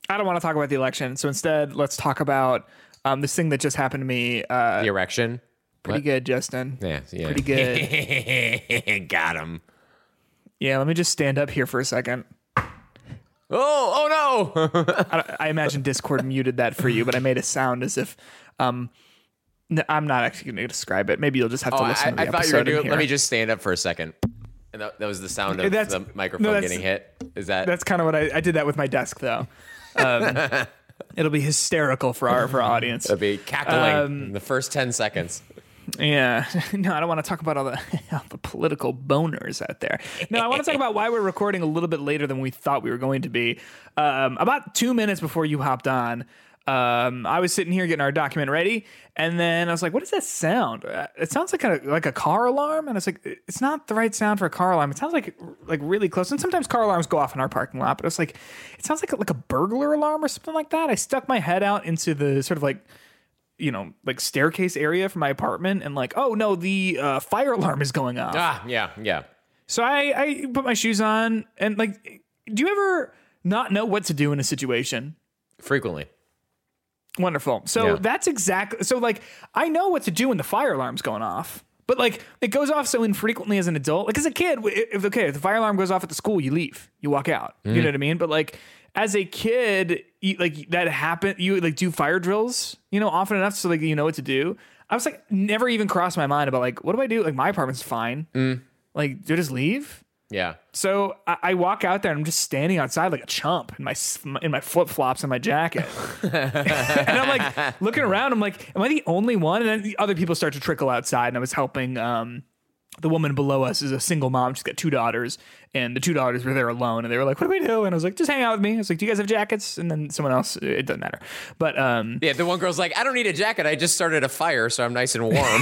I don't want to talk about the election. So instead, let's talk about this thing that just happened to me. The erection. Pretty good, Justin. Yeah. Pretty good. Got him. Yeah, let me just stand up here for a second. Oh no. I imagine Discord muted that for you, but I made a sound as if I'm not actually going to describe it. Maybe you'll just have to listen to the I thought you episode were doing. in Let me here. just stand up for a second. And that was the sound of the microphone getting hit. Is that? That's kind of what I did that with my desk, though. It'll be hysterical for our audience. It'll be cackling in the first 10 seconds. Yeah. No, I don't want to talk about all the political boners out there. No, I want to talk about why we're recording a little bit later than we thought we were going to be. About 2 minutes before you hopped on, I was sitting here getting our document ready, and then I was like, what does that sound? It sounds like a car alarm, and I was like, it's not the right sound for a car alarm. It sounds like really close. And sometimes car alarms go off in our parking lot, but it was like, it sounds like a burglar alarm or something like that. I stuck my head out into the sort of like staircase area for my apartment, and like, oh no, the fire alarm is going off. Yeah. So I put my shoes on, and like, do you ever not know what to do in a situation? Frequently. Wonderful. So that's exactly, so like, I know what to do when the fire alarm's going off, but like, it goes off so infrequently as an adult. Like as a kid, if the fire alarm goes off at the school, you leave, you walk out, you know what I mean? But like, as a kid, that happened, you like do fire drills, often enough so like, you know what to do. I was like, never even crossed my mind about like, what do I do? Like my apartment's fine. Like, do I just leave? Yeah. So I walk out there and I'm just standing outside like a chump in my flip flops and my jacket, and I'm like looking around. I'm like, am I the only one? And then the other people start to trickle outside, and I was helping. The woman below us is a single mom. She's got 2 daughters, and the 2 daughters were there alone. And they were like, what do we do? And I was like, just hang out with me. I was like, do you guys have jackets? And then someone else, it doesn't matter. But yeah, the one girl's like, I don't need a jacket. I just started a fire, so I'm nice and warm.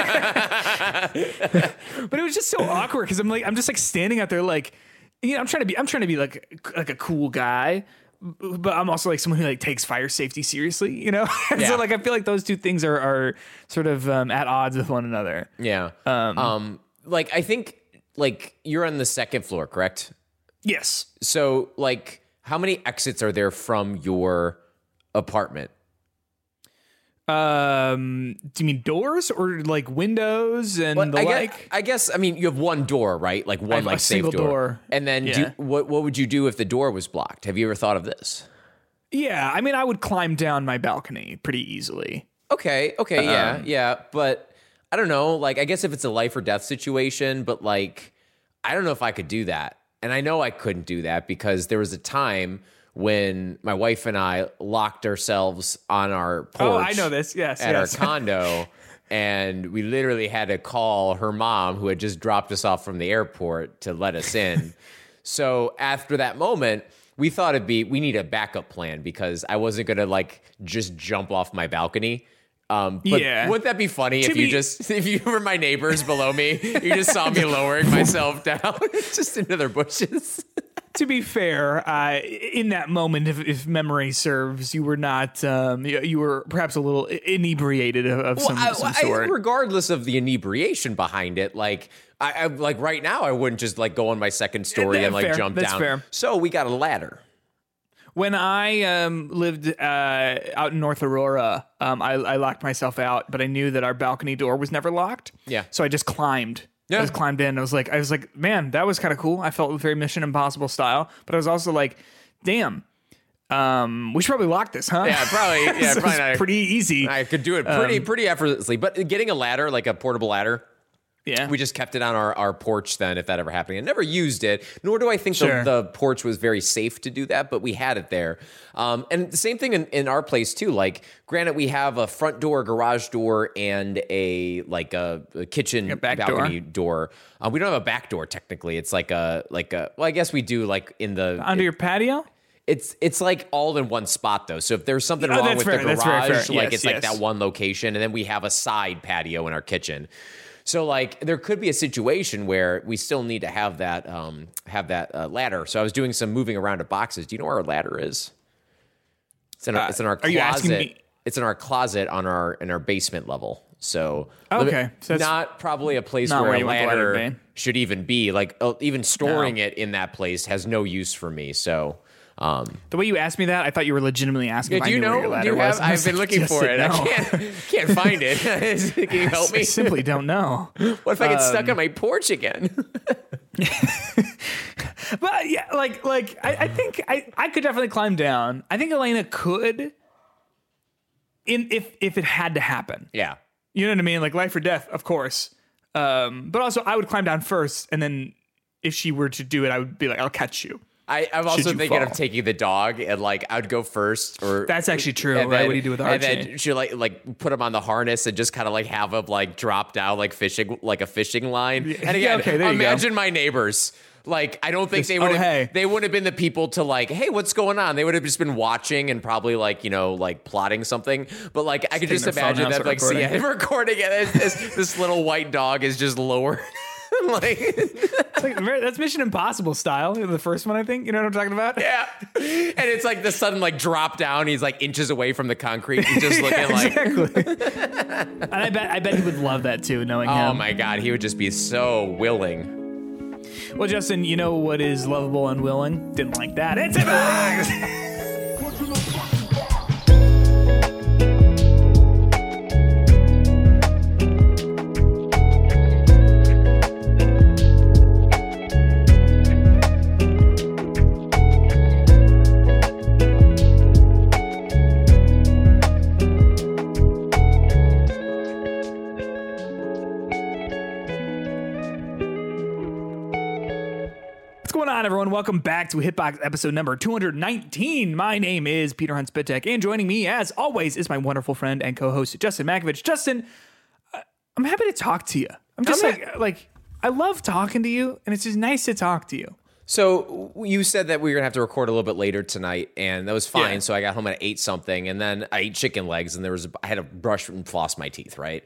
But it was just so awkward because I'm just like standing out there like, I'm trying to be like a cool guy, but I'm also like someone who like takes fire safety seriously, And so like I feel like those two things are sort of at odds with one another. Yeah. Like I think like you're on the second floor, correct? Yes. So like how many exits are there from your apartment? Do you mean doors or like windows and I guess I mean you have one door, right? Like one like safe door. And then what would you do if the door was blocked? Have you ever thought of this? Yeah, I mean I would climb down my balcony pretty easily. Okay, yeah, but I don't know, like I guess if it's a life or death situation, but like I don't know if I could do that. And I know I couldn't do that because there was a time when my wife and I locked ourselves on our porch. Oh, I know this. Yes, at our condo, and we literally had to call her mom, who had just dropped us off from the airport, to let us in. So after that moment, we thought we need a backup plan because I wasn't gonna like just jump off my balcony. But wouldn't that be funny if you were my neighbors below me, you just saw me lowering myself down just into their bushes? To be fair, in that moment, if memory serves, you were not. You were perhaps a little inebriated of some sort. Regardless of the inebriation behind it, like I like right now, I wouldn't just like go on my second story and like jump down. Fair. So we got a ladder. When I lived out in North Aurora, I locked myself out, but I knew that our balcony door was never locked. Yeah, so I just climbed. Yeah. I just climbed in. I was like, man, that was kind of cool. I felt very Mission Impossible style, but I was also like, damn, we should probably lock this, huh? Yeah, probably. Yeah, so probably not, pretty easy. I could do it pretty effortlessly, but getting a ladder, like a portable ladder. Yeah, we just kept it on our porch then, if that ever happened. I never used it, nor do I think the porch was very safe to do that, but we had it there. And the same thing in our place too. Like, granted, we have a front door, garage door, and a kitchen balcony door. We don't have a back door technically. It's like a well, I guess we do like in the under your patio. It's like all in one spot though. So if there's something wrong with the garage, like it's like that one location, and then we have a side patio in our kitchen. So like there could be a situation where we still need to have that ladder. So I was doing some moving around of boxes. Do you know where our ladder is? It's in our closet. Are you asking me? It's in our closet in our basement level. So okay, so not probably a place where a ladder should even be. Like even storing it in that place has no use for me. So The way you asked me that, I thought you were legitimately asking. Do you know? Where your ladder was. I've been looking for it. No. I can't find it. Can you help me? I simply don't know. What if I get stuck on my porch again? But yeah, I think I could definitely climb down. I think Elena could, if it had to happen. Yeah, you know what I mean, like life or death, of course. But also, I would climb down first, and then if she were to do it, I would be like, I'll catch you. I'm also thinking of taking the dog, and like I would go first. Or that's actually true. Right? What do you do with Archie? And then she like put him on the harness and just kind of like have him like drop down like fishing, like a fishing line. And again, imagine my neighbors. Like, I don't think they would have been the people to like, hey, what's going on? They would have just been watching and probably like, like plotting something. But like, I could just imagine that like recording it. This little white dog is just lower. That's Mission Impossible style. The first one, I think. You know what I'm talking about? Yeah. And it's like the sudden like drop down. He's like inches away from the concrete. He's just looking exactly. And I bet he would love that too, knowing him. Oh my God, he would just be so willing. Well, Justin, you know what is lovable and willing? Didn't like that. It's a box! Everyone, welcome back to Hitbox episode number 219. My name is Peter Hunt Spitek, and joining me, as always, is my wonderful friend and co-host Justin Makovich. Justin, I'm happy to talk to you. I'm just I love talking to you, and it's just nice to talk to you. So you said that we were gonna have to record a little bit later tonight, and that was fine. Yeah. So I got home and I ate something, and then I ate chicken legs, and I had to brush and floss my teeth, right?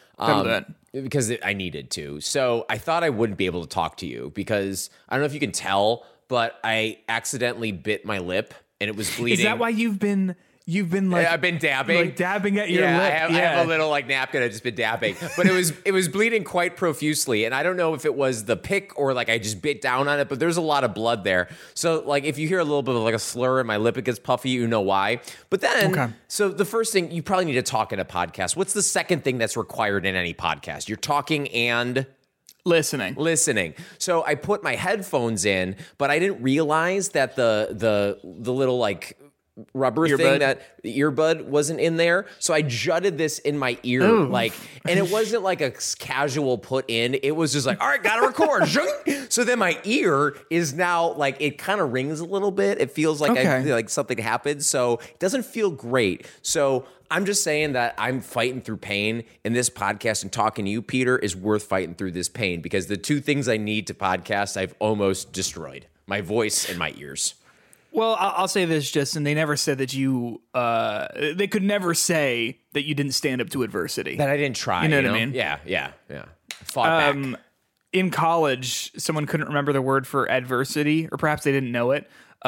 Because I needed to. So I thought I wouldn't be able to talk to you because I don't know if you can tell, but I accidentally bit my lip and it was bleeding. Is that why you've been like, I've been dabbing, like dabbing at your lip? I have a little like napkin. I've just been dabbing, but it was bleeding quite profusely, and I don't know if it was the pick or like I just bit down on it, but there's a lot of blood there. So like if you hear a little bit of like a slur in my lip, it gets puffy. You know why? But then, So the first thing you probably need to talk in a podcast. What's the second thing that's required in any podcast? You're talking and listening. So I put my headphones in, but I didn't realize that the little like rubber thing, that the earbud wasn't in there. So I jutted this in my ear. Ooh. And it wasn't like a casual put in. It was just like, all right, gotta record. So then my ear is now like, it kind of rings a little bit. It feels like like something happened. So it doesn't feel great. So I'm just saying that I'm fighting through pain, and this podcast and talking to you, Peter, is worth fighting through this pain, because the two things I need to podcast, I've almost destroyed: my voice and my ears. Well, I'll say this, Justin. They never said that you. They could never say that you didn't stand up to adversity. That I didn't try. You know what I mean? Yeah. Fought back. In college, someone couldn't remember the word for adversity, or perhaps they didn't know it.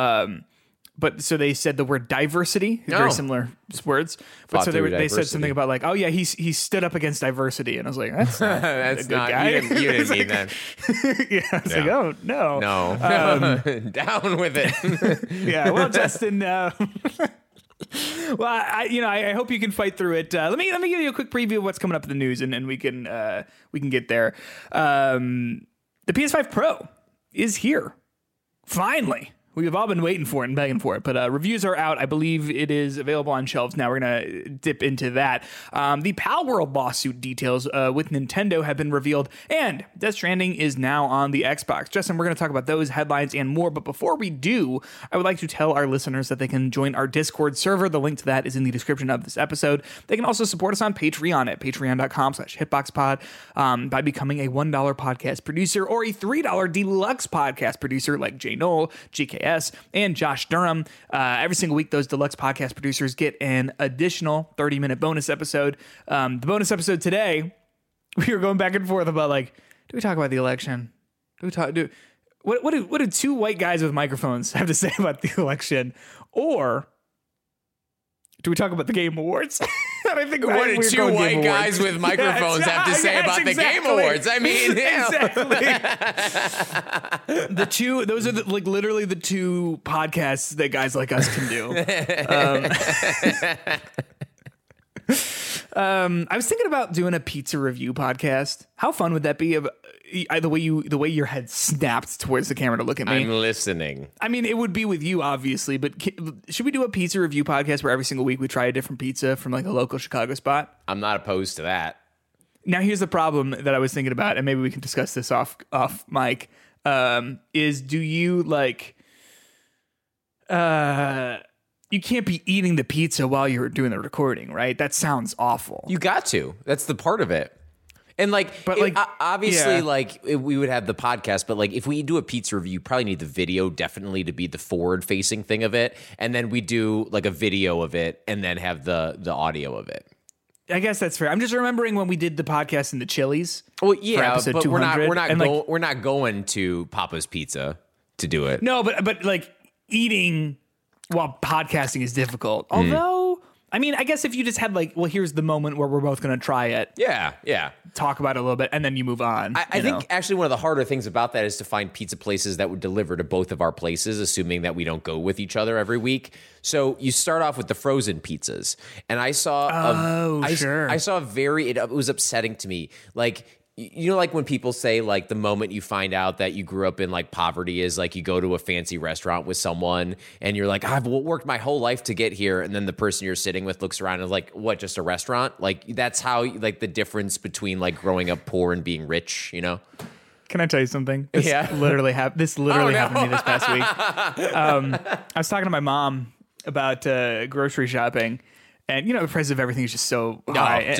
But so they said the word diversity, very similar words. But so they said something about like, oh yeah, he stood up against diversity, and I was like, that's not that's a good not guy. You didn't mean that. I was like, oh no, down with it. Yeah, well, Justin. Well, I hope you can fight through it. Let me give you a quick preview of what's coming up in the news, and we can get there. The PS5 Pro is here, finally. We've all been waiting for it and begging for it, but reviews are out. I believe it is available on shelves now. We're going to dip into that. The Palworld lawsuit details with Nintendo have been revealed, and Death Stranding is now on the Xbox. Justin, we're going to talk about those headlines and more, but before we do, I would like to tell our listeners that they can join our Discord server. The link to that is in the description of this episode. They can also support us on Patreon at patreon.com/hitboxpod by becoming a $1 podcast producer or a $3 deluxe podcast producer like Jay Knoll, GK, and Josh Durham. Every single week, those deluxe podcast producers get an additional 30-minute bonus episode. The bonus episode today, we were going back and forth about like, do we talk about the election? What do two white guys with microphones have to say about the election? Or do we talk about the Game Awards? that I think what did two white guys with microphones have to say about the Game Awards? I mean, exactly. Those are literally the two podcasts that guys like us can do. I was thinking about doing a pizza review podcast. How fun would that be? The way your head snapped towards the camera to look at me. I'm listening. I mean, it would be with you, obviously, but should we do a pizza review podcast where every single week we try a different pizza from like a local Chicago spot? I'm not opposed to that. Now, here's the problem that I was thinking about, and maybe we can discuss this off mic. Is do you like? You can't be eating the pizza while you're doing the recording, right? That sounds awful. You got to. That's the part of it. And obviously, we would have the podcast, but like if we do a pizza review, you probably need the video definitely to be the forward-facing thing of it, and then we do like a video of it, and then have the audio of it. I guess that's fair. I'm just remembering when we did the podcast in the Chili's. Well, yeah, but we're not going to Papa's Pizza to do it. No, but like eating while podcasting is difficult. Although, I mean, I guess if you just had like, well, here's the moment where we're both going to try it. Yeah. Talk about it a little bit, and then you move on. I think actually one of the harder things about that is to find pizza places that would deliver to both of our places, assuming that we don't go with each other every week. So you start off with the frozen pizzas, and I saw I saw it was upsetting to me. Like, you know, like when people say like the moment you find out that you grew up in like poverty is like you go to a fancy restaurant with someone and you're like, I've worked my whole life to get here. And then the person you're sitting with looks around and is like, what, just a restaurant? Like that's how like the difference between like growing up poor and being rich, you know? Can I tell you something? This literally happened to me this past week. I was talking to my mom about grocery shopping, and you know, the price of everything is just so high.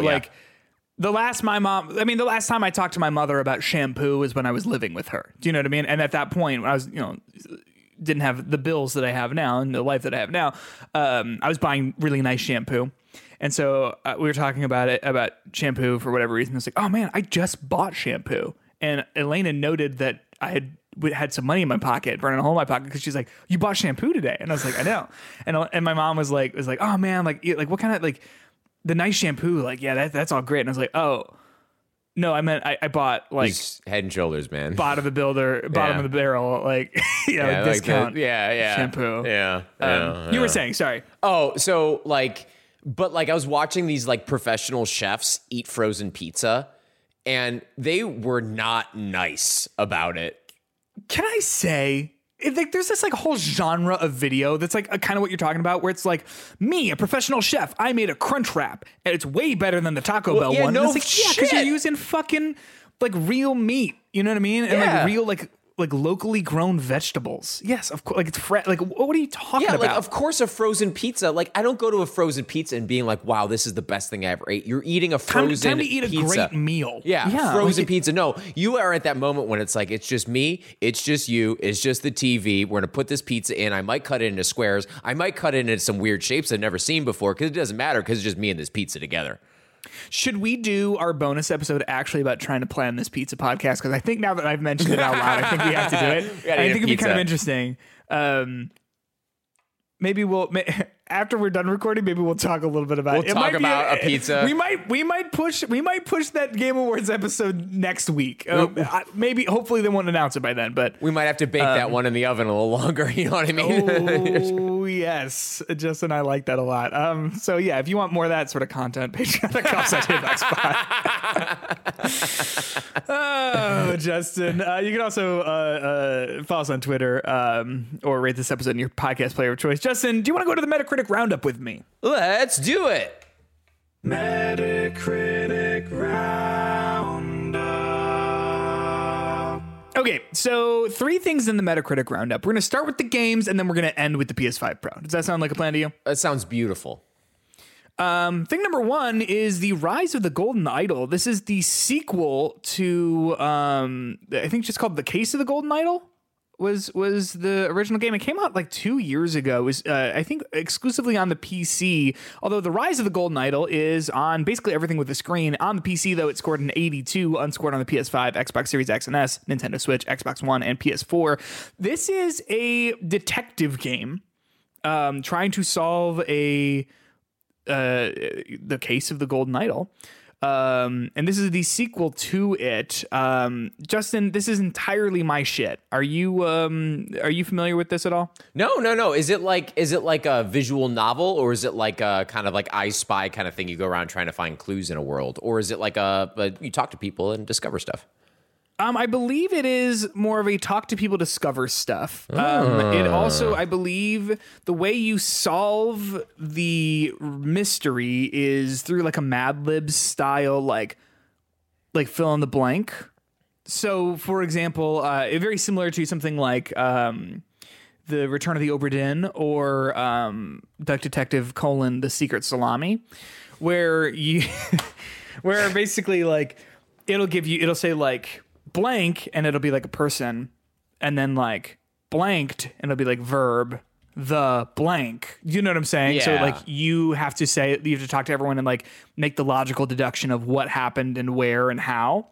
The last time I talked to my mother about shampoo was when I was living with her. Do you know what I mean? And at that point, when I was, didn't have the bills that I have now and the life that I have now, I was buying really nice shampoo. And so we were talking about shampoo for whatever reason. I was like, oh man, I just bought shampoo. And Elena noted that I had some money in my pocket, burning a hole in my pocket, because she's like, you bought shampoo today? And I was like, I know. And my mom was like, oh man, like what kind of like, the nice shampoo, like, yeah, that's all great. And I was like, oh, no, I meant I bought like He's Head and Shoulders, man. Bottom of the barrel, like, like discount shampoo. Yeah. You were saying, sorry. Oh, so like, but like I was watching these like professional chefs eat frozen pizza, and they were not nice about it. Can I say, there's this like whole genre of video that's like kind of what you're talking about, where it's like, me, a professional chef, I made a crunch wrap and it's way better than the Taco Bell one. No, and it's like, because you're using fucking like real meat, you know what I mean? And like real like locally grown vegetables. Yes, of course. Like it's fresh. Like what are you talking about? Like of course a frozen pizza. Like I don't go to a frozen pizza and being like, wow, this is the best thing I ever ate. You're eating a frozen time to eat pizza. A great meal. Yeah, frozen pizza. No, you are at that moment when it's like, it's just me, it's just you, it's just the TV. We're gonna put this pizza in. I might cut it into squares. I might cut it into some weird shapes I've never seen before, because it doesn't matter, because it's just me and this pizza together. Should we do our bonus episode actually about trying to plan this pizza podcast? Because I think now that I've mentioned it out loud, I think we have to do it. I think it'd be kind of interesting. Maybe after we're done recording, maybe we'll talk a little bit about it. We'll talk about a pizza. We might push that Game Awards episode next week. Maybe, hopefully they won't announce it by then, but we might have to bake that one in the oven a little longer. You know what I mean? Oh yes, Justin, I like that a lot. So yeah, if you want more of that sort of content, patreon.com/hitboxpod. Oh, Justin, you can also follow us on Twitter or rate this episode in your podcast player of choice. Justin, do you want to go to the Metacritic Roundup with me? Let's do it. Metacritic Roundup. Okay, so 3 things in the Metacritic Roundup. We're going to start with the games, and then we're going to end with the PS5 Pro. Does that sound like a plan to you? That sounds beautiful. Thing number 1 is The Rise of the Golden Idol. This is the sequel to, I think it's just called The Case of the Golden Idol. Was the original game. It came out like 2 years ago. It was I think exclusively on the PC, although The Rise of the Golden Idol is on basically everything with the screen. On the PC, though, it scored an 82, unscored on the PS5, Xbox Series X and S, Nintendo Switch, Xbox One, and PS4. This is a detective game trying to solve a The Case of the Golden Idol. And this is the sequel to it. Justin, this is entirely my shit. Are you familiar with this at all? No. Is it like a visual novel, or is it like a kind of like I Spy kind of thing? You go around trying to find clues in a world, or is it like you talk to people and discover stuff? I believe it is more of a talk to people, discover stuff. It also, I believe, the way you solve the mystery is through like a Mad Libs style, like fill in the blank. So, for example, very similar to something like The Return of the Obra Dinn or Duck Detective: The Secret Salami, where where basically like it'll say like blank and it'll be like a person, and then like blanked and it'll be like verb, the blank. You know what I'm saying? Yeah. So like you have to talk to everyone and like make the logical deduction of what happened and where and how.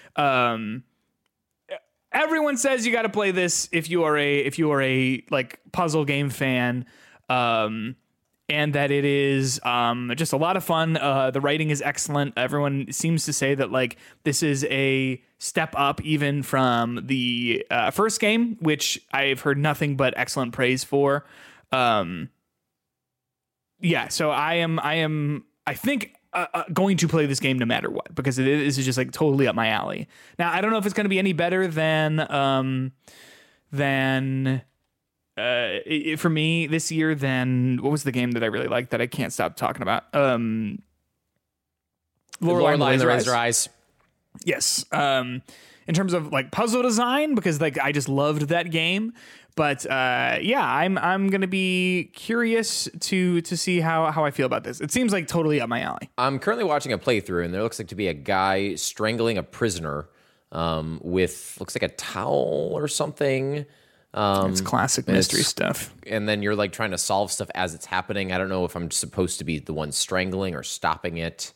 Everyone says you got to play this if you are a like puzzle game fan. And that it is just a lot of fun. The writing is excellent. Everyone seems to say that like this is a step up even from the first game, which I've heard nothing but excellent praise for. So I think going to play this game no matter what, because it is just like totally up my alley. Now I don't know if it's going to be any better than for me this year, then what was the game that I really liked that I can't stop talking about? Lorelei and the Razor Eyes. Yes. In terms of like puzzle design, because like I just loved that game. But I'm gonna be curious to see how I feel about this. It seems like totally up my alley. I'm currently watching a playthrough, and there looks like to be a guy strangling a prisoner with looks like a towel or something. It's classic mystery stuff. And then you're like trying to solve stuff as it's happening. I don't know if I'm supposed to be the one strangling or stopping it.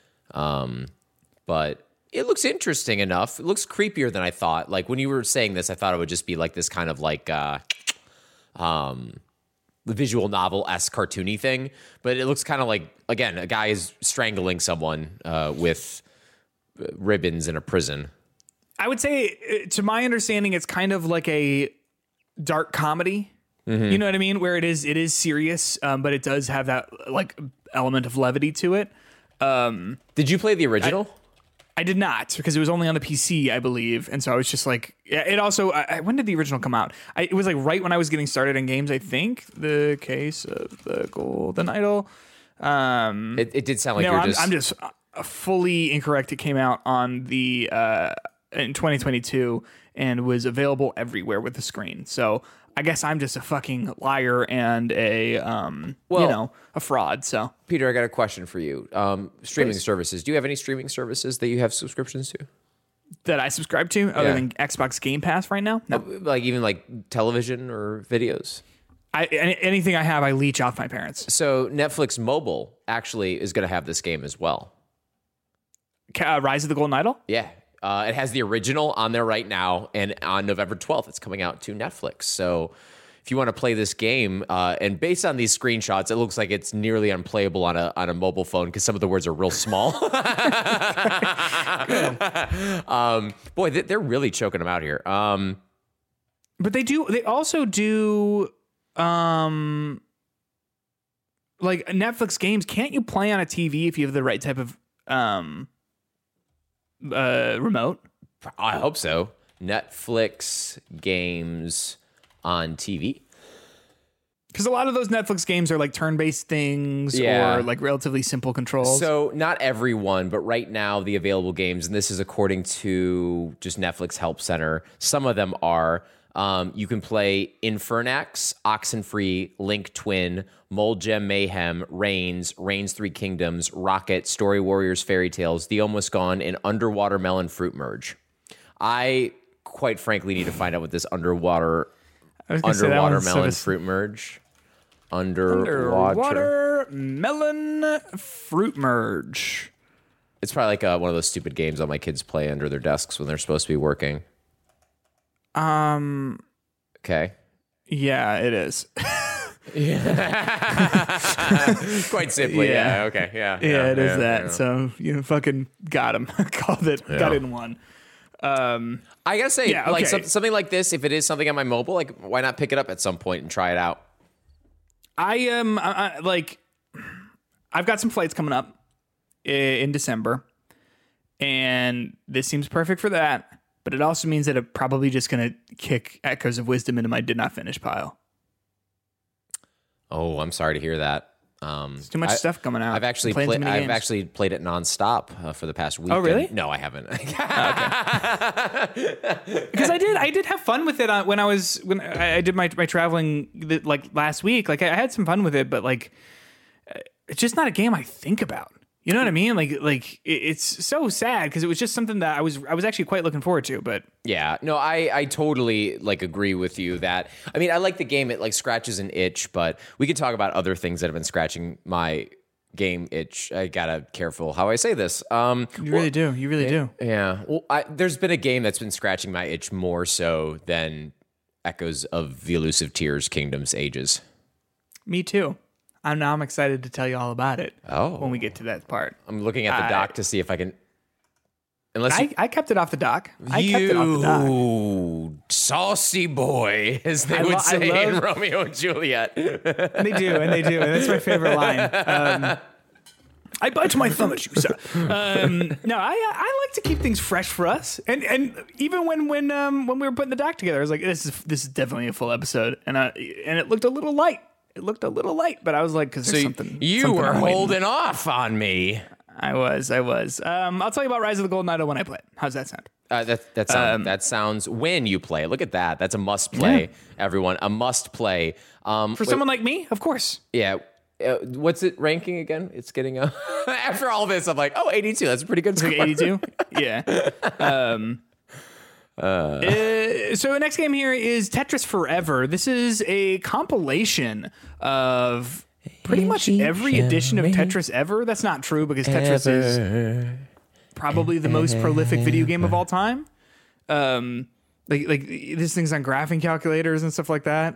But it looks interesting enough. It looks creepier than I thought. Like when you were saying this, I thought it would just be like this kind of like the visual novel-esque cartoony thing. But it looks kind of like, again, a guy is strangling someone with ribbons in a prison. I would say, to my understanding, it's kind of like a dark comedy. Mm-hmm. You know what I mean? Where it is serious, but it does have that like element of levity to it. Did you play the original? I did not, because it was only on the PC, I believe, and so I was just like, it also. When did the original come out? It was like right when I was getting started in games. I think The Case of the Golden Idol. It did sound like I'm just fully incorrect. It came out on the in 2022 and was available everywhere with the screen. So I guess I'm just a fucking liar and a fraud. So Peter, I got a question for you. Streaming services. Do you have any streaming services that you have subscriptions to? That I subscribe to other than Xbox Game Pass right now? No. Like even like television or videos? Anything I have, I leech off my parents. So Netflix Mobile actually is going to have this game as well. Rise of the Golden Idol? Yeah. It has the original on there right now, and on November 12th, it's coming out to Netflix. So if you want to play this game, and based on these screenshots, it looks like it's nearly unplayable on a mobile phone because some of the words are real small. Boy, they're really choking them out here. But they also do like Netflix games. Can't you play on a TV if you have the right type of remote? I hope so. Netflix games on TV. Because a lot of those Netflix games are like turn-based things or like relatively simple controls. So not everyone, but right now the available games, and this is according to just Netflix Help Center, some of them are, you can play Infernax, Oxenfree, Link Twin, Mold Gem Mayhem, Reigns 3 Kingdoms, Rocket, Story Warriors Fairy Tales, The Almost Gone, and Underwater Melon Fruit Merge. I quite frankly need to find out what this Underwater Melon Fruit Merge. Underwater Melon Fruit Merge. It's probably like one of those stupid games all my kids play under their desks when they're supposed to be working. Okay. Yeah, it is. Quite simply. Yeah. Okay. Yeah. Yeah, it is that. Yeah. So you fucking got him. Called it. Yeah. Got it in one. I gotta say, like something like this, if it is something on my mobile, like why not pick it up at some point and try it out? I am like, I've got some flights coming up in December, and this seems perfect for that. But it also means that I'm probably just gonna kick Echoes of Wisdom into my did not finish pile. Oh, I'm sorry to hear that. There's too much stuff coming out. I've actually played it nonstop for the past week. Oh, really? No, I haven't. Because I did have fun with it when I did my traveling like last week. Like I had some fun with it, but like it's just not a game I think about. You know what I mean? Like it's so sad because it was just something that I was actually quite looking forward to. But yeah, no, I totally like agree with you that. I mean, I like the game. It like scratches an itch, but we could talk about other things that have been scratching my game itch. I gotta careful how I say this. You really do. Yeah. Well, there's been a game that's been scratching my itch more so than Echoes of the Elusive Tears, Kingdoms, Ages. Me too. I'm excited to tell you all about it. When we get to that part. I'm looking at the dock to see if I can. I kept it off the dock. I kept it off the dock. Saucy boy, as they would say in Romeo and Juliet. And they do, and that's my favorite line. I bite my thumb at you, sir. No, I like to keep things fresh for us, and even when we were putting the doc together, I was like, this is definitely a full episode, and it looked a little light. But I was like, because you were holding off on me. I was. I'll tell you about Rise of the Golden Idol when I play it. How's that sound? That sounds when you play. Look at that. That's a must play, everyone. A must play. For someone like me, of course. Yeah. What's it ranking again? It's getting after all this, I'm like, 82. That's a pretty good score. Like 82? Yeah. So the next game here is Tetris Forever. This is a compilation of pretty much every edition of Tetris ever. That's not true because Tetris is probably the most prolific video game of all time. Like this thing's on graphing calculators and stuff like that.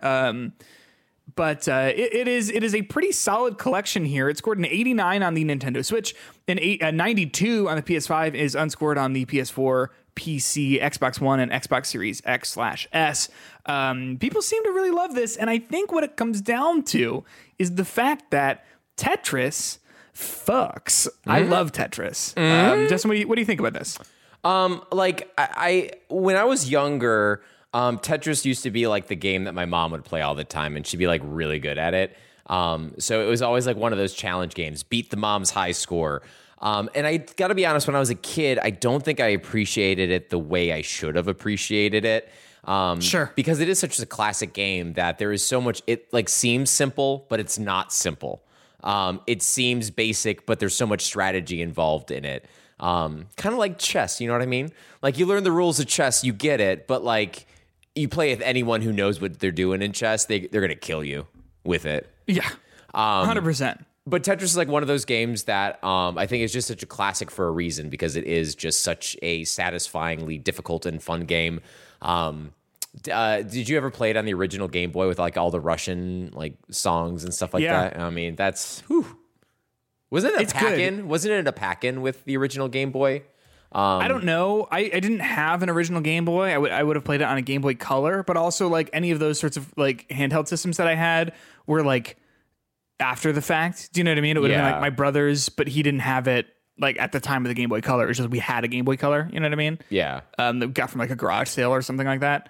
But it is a pretty solid collection here. It scored an 89 on the Nintendo Switch, a 92 on the PS5, is unscored on the PS4, PC, Xbox One, and Xbox Series X/S. People seem to really love this, and I think what it comes down to is the fact that Tetris fucks. I love Tetris. Justin, what do you think about this? Like I when I was younger, Tetris used to be like the game that my mom would play all the time, and she'd be like really good at it. So it was always like one of those challenge games, beat the mom's high score. And I got to be honest, when I was a kid, I don't think I appreciated it the way I should have appreciated it. Sure. Because it is such a classic game that there is so much, it like seems simple, but it's not simple. It seems basic, but there's so much strategy involved in it. Kind of like chess, you know what I mean? Like you learn the rules of chess, you get it, but like you play with anyone who knows what they're doing in chess, they're going to kill you with it. Yeah. 100%. But Tetris is like one of those games that I think is just such a classic for a reason because it is just such a satisfyingly difficult and fun game. Did you ever play it on the original Game Boy with like all the Russian like songs and stuff like that? I mean, that's wasn't it a pack-in? Wasn't it a pack-in with the original Game Boy? I don't know. I didn't have an original Game Boy. I would have played it on a Game Boy Color, but also like any of those sorts of like handheld systems that I had were like after the fact. Do you know what I mean? It would have been like my brother's, but he didn't have it like at the time of the Game Boy Color. It was just we had a Game Boy Color. You know what I mean? Yeah. That we got from like a garage sale or something like that.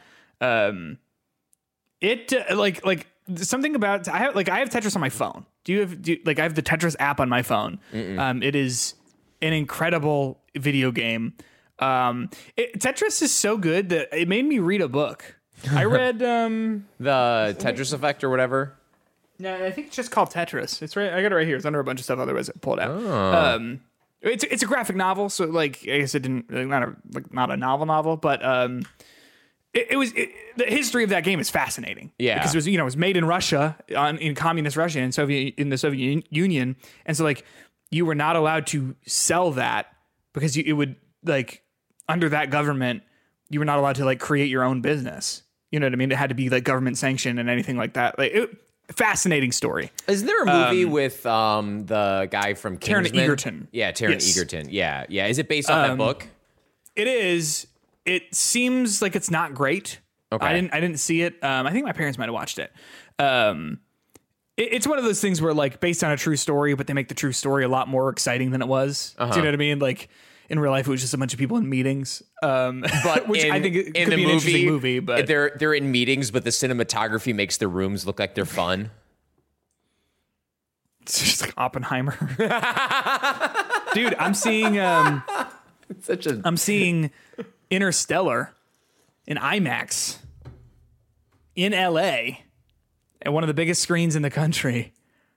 Like something about I have Tetris on my phone. I have the Tetris app on my phone. It is an incredible video game. Tetris is so good that it made me read a book. I read the Tetris Effect or whatever. No, I think it's just called Tetris. It's right. I got it right here. It's under a bunch of stuff. Otherwise, I pull it out. It's a graphic novel, so like I guess it didn't not a novel, but the history of that game is fascinating. Yeah, because it was made in Russia in communist Russia and in the Soviet Union, and so like you were not allowed to sell that because it would like under that government you were not allowed to like create your own business. You know what I mean? It had to be like government sanctioned and anything like that. Like Fascinating story. Isn't there a movie with the guy from Kingsman? Taron Egerton. Yeah, Taron Egerton. Yeah. Is it based off that book? It is. It seems like it's not great. Okay. I didn't see it. I think my parents might have watched it. It's one of those things where like based on a true story, but they make the true story a lot more exciting than it was. Do you know what I mean? Like in real life, it was just a bunch of people in meetings. But which I think it could be an interesting movie. But they're in meetings, but the cinematography makes the rooms look like they're fun. It's just like Oppenheimer. Dude, I'm seeing I'm seeing Interstellar in IMAX in LA at one of the biggest screens in the country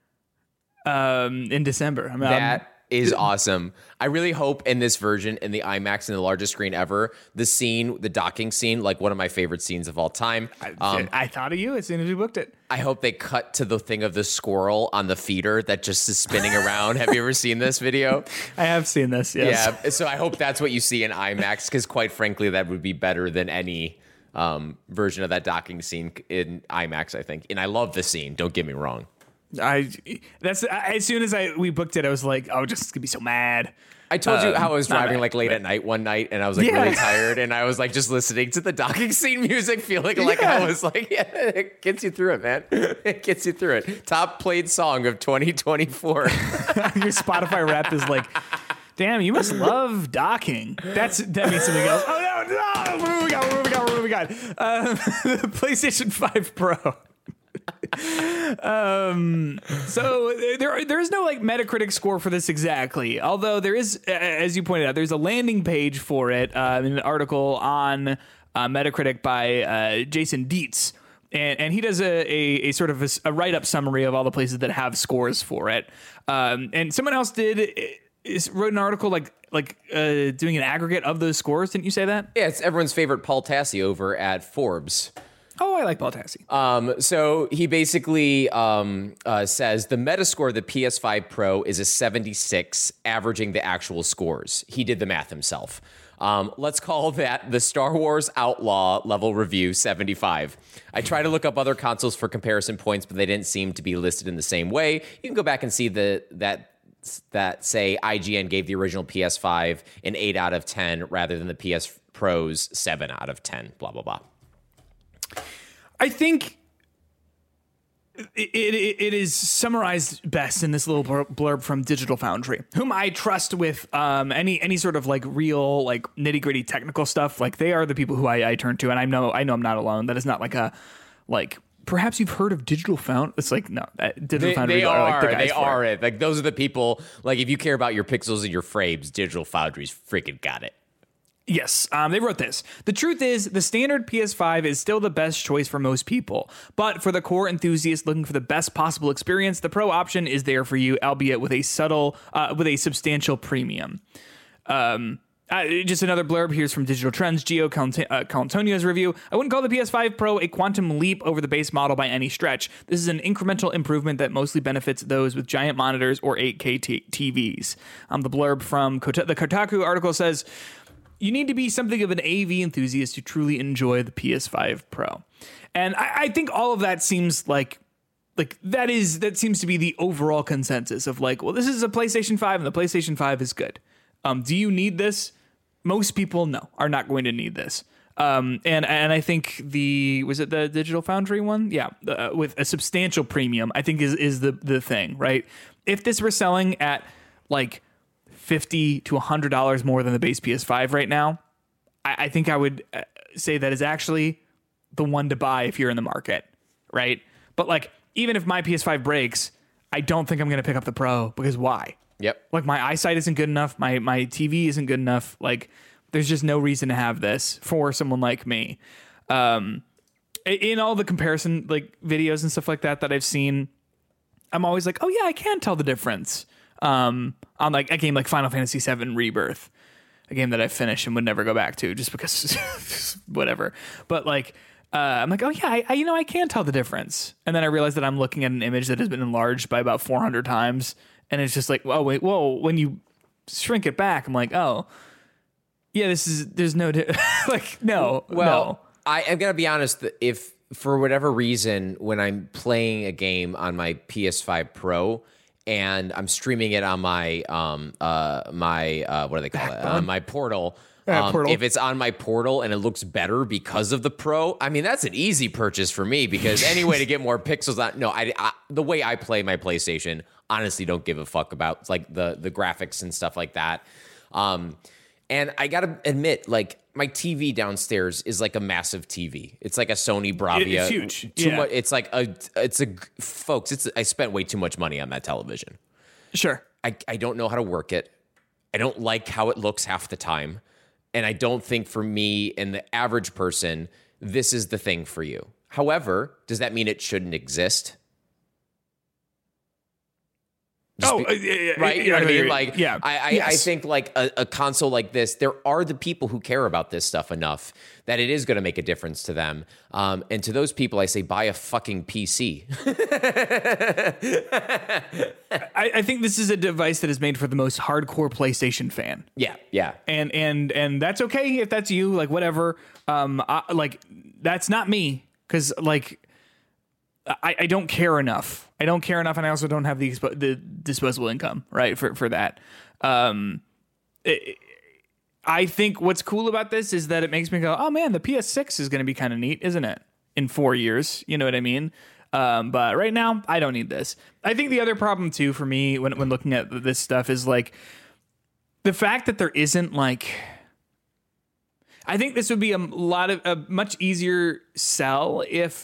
in December. I mean, that is awesome. I really hope in this version, in the IMAX, in the largest screen ever, the docking scene, like one of my favorite scenes of all time. I thought of you as soon as we booked it. I hope they cut to the thing of the squirrel on the feeder that just is spinning around. Have you ever seen this video? I have seen this, yes. Yeah, so I hope that's what you see in IMAX, because quite frankly, that would be better than any version of that docking scene in IMAX, I think. And I love the scene, don't get me wrong. As soon as we booked it, I was like, oh, just gonna be so mad. I told you how I was driving like late at night one night, and I was like really tired, and I was like just listening to the docking scene music, feeling like I was like, it gets you through it, man. It gets you through it. Top played song of 2024. Your Spotify rap is like, damn, you must love docking. That means something else. Oh no! What do we got? The PlayStation 5 Pro. So there is no like Metacritic score for this exactly, although there is, as you pointed out, there's a landing page for it in an article on Metacritic by Jason Dietz, and he does a sort of a write-up summary of all the places that have scores for it, and someone else wrote an article like doing an aggregate of those scores. Didn't you say that? Yeah, it's everyone's favorite Paul Tassi over at Forbes. Oh, I like Paul Tassi. So he basically says the Metascore of the PS5 Pro is a 76, averaging the actual scores. He did the math himself. Let's call that the Star Wars Outlaw level review 75. I tried to look up other consoles for comparison points, but they didn't seem to be listed in the same way. You can go back and see that say IGN gave the original PS5 an 8 out of 10 rather than the PS Pro's 7 out of 10, blah, blah, blah. I think it is summarized best in this little blurb from Digital Foundry, whom I trust with any sort of like real like nitty gritty technical stuff. Like they are the people who I turn to, and I know I'm not alone. That is not like a like. Perhaps you've heard of Digital Foundry. It's like no, Digital Foundry. They are it. Like those are the people. Like if you care about your pixels and your frames, Digital Foundry's freaking got it. Yes, they wrote this. The truth is, the standard PS5 is still the best choice for most people. But for the core enthusiast looking for the best possible experience, the Pro option is there for you, albeit with a substantial premium. Just another blurb. Here's from Digital Trends, Gio Colantonio's review. I wouldn't call the PS5 Pro a quantum leap over the base model by any stretch. This is an incremental improvement that mostly benefits those with giant monitors or 8K TVs. The blurb from the Kotaku article says, you need to be something of an AV enthusiast to truly enjoy the PS5 Pro. And I think all of that seems like that seems to be the overall consensus of like, well, this is a PlayStation 5 and the PlayStation 5 is good. Do you need this? Most people are not going to need this. And I think was it the Digital Foundry one? Yeah. With a substantial premium, I think is the thing, right? If this were selling at like $50 to $100 more than the base PS5 right now, I think I would say that is actually the one to buy if you're in the market, right? But like, even if my PS5 breaks, I don't think I'm going to pick up the Pro, because why? Yep. Like my eyesight isn't good enough. My TV isn't good enough. Like there's just no reason to have this for someone like me. In all the comparison like videos and stuff like that I've seen, I'm always like, oh yeah, I can tell the difference. On like a game like Final Fantasy VII Rebirth, a game that I finished and would never go back to just because whatever. But like, I'm like, oh yeah, I can tell the difference. And then I realized that I'm looking at an image that has been enlarged by about 400 times. And it's just like, oh wait, whoa, when you shrink it back, I'm like, oh yeah, there's no, like, no. Well, no. I am going to be honest, if for whatever reason, when I'm playing a game on my PS5 Pro and I'm streaming it on my what do they call it? On my Portal. Portal. If it's on my Portal and it looks better because of the Pro, I mean, that's an easy purchase for me, because any way to get more pixels on. No, I the way I play my PlayStation, honestly, don't give a fuck about like the graphics and stuff like that. And I gotta admit, like, my TV downstairs is like a massive TV. It's like a Sony Bravia. It's huge. Too much. It's like folks. I spent way too much money on that television. Sure. I don't know how to work it. I don't like how it looks half the time. And I don't think for me and the average person, this is the thing for you. However, does that mean it shouldn't exist? Right? You know what I mean? Like, yeah. I think like a console like this, there are the people who care about this stuff enough that it is going to make a difference to them. And to those people, I say, buy a fucking PC. I think this is a device that is made for the most hardcore PlayStation fan. Yeah, yeah. And that's okay if that's you, like, whatever. That's not me, because, like, I don't care enough. I don't care enough, and I also don't have the disposable income, right, for that. I think what's cool about this is that it makes me go, oh man, the PS6 is going to be kind of neat, isn't it? In 4 years, you know what I mean? But right now, I don't need this. I think the other problem too for me when looking at this stuff is like the fact that there isn't like. I think this would be a much easier sell if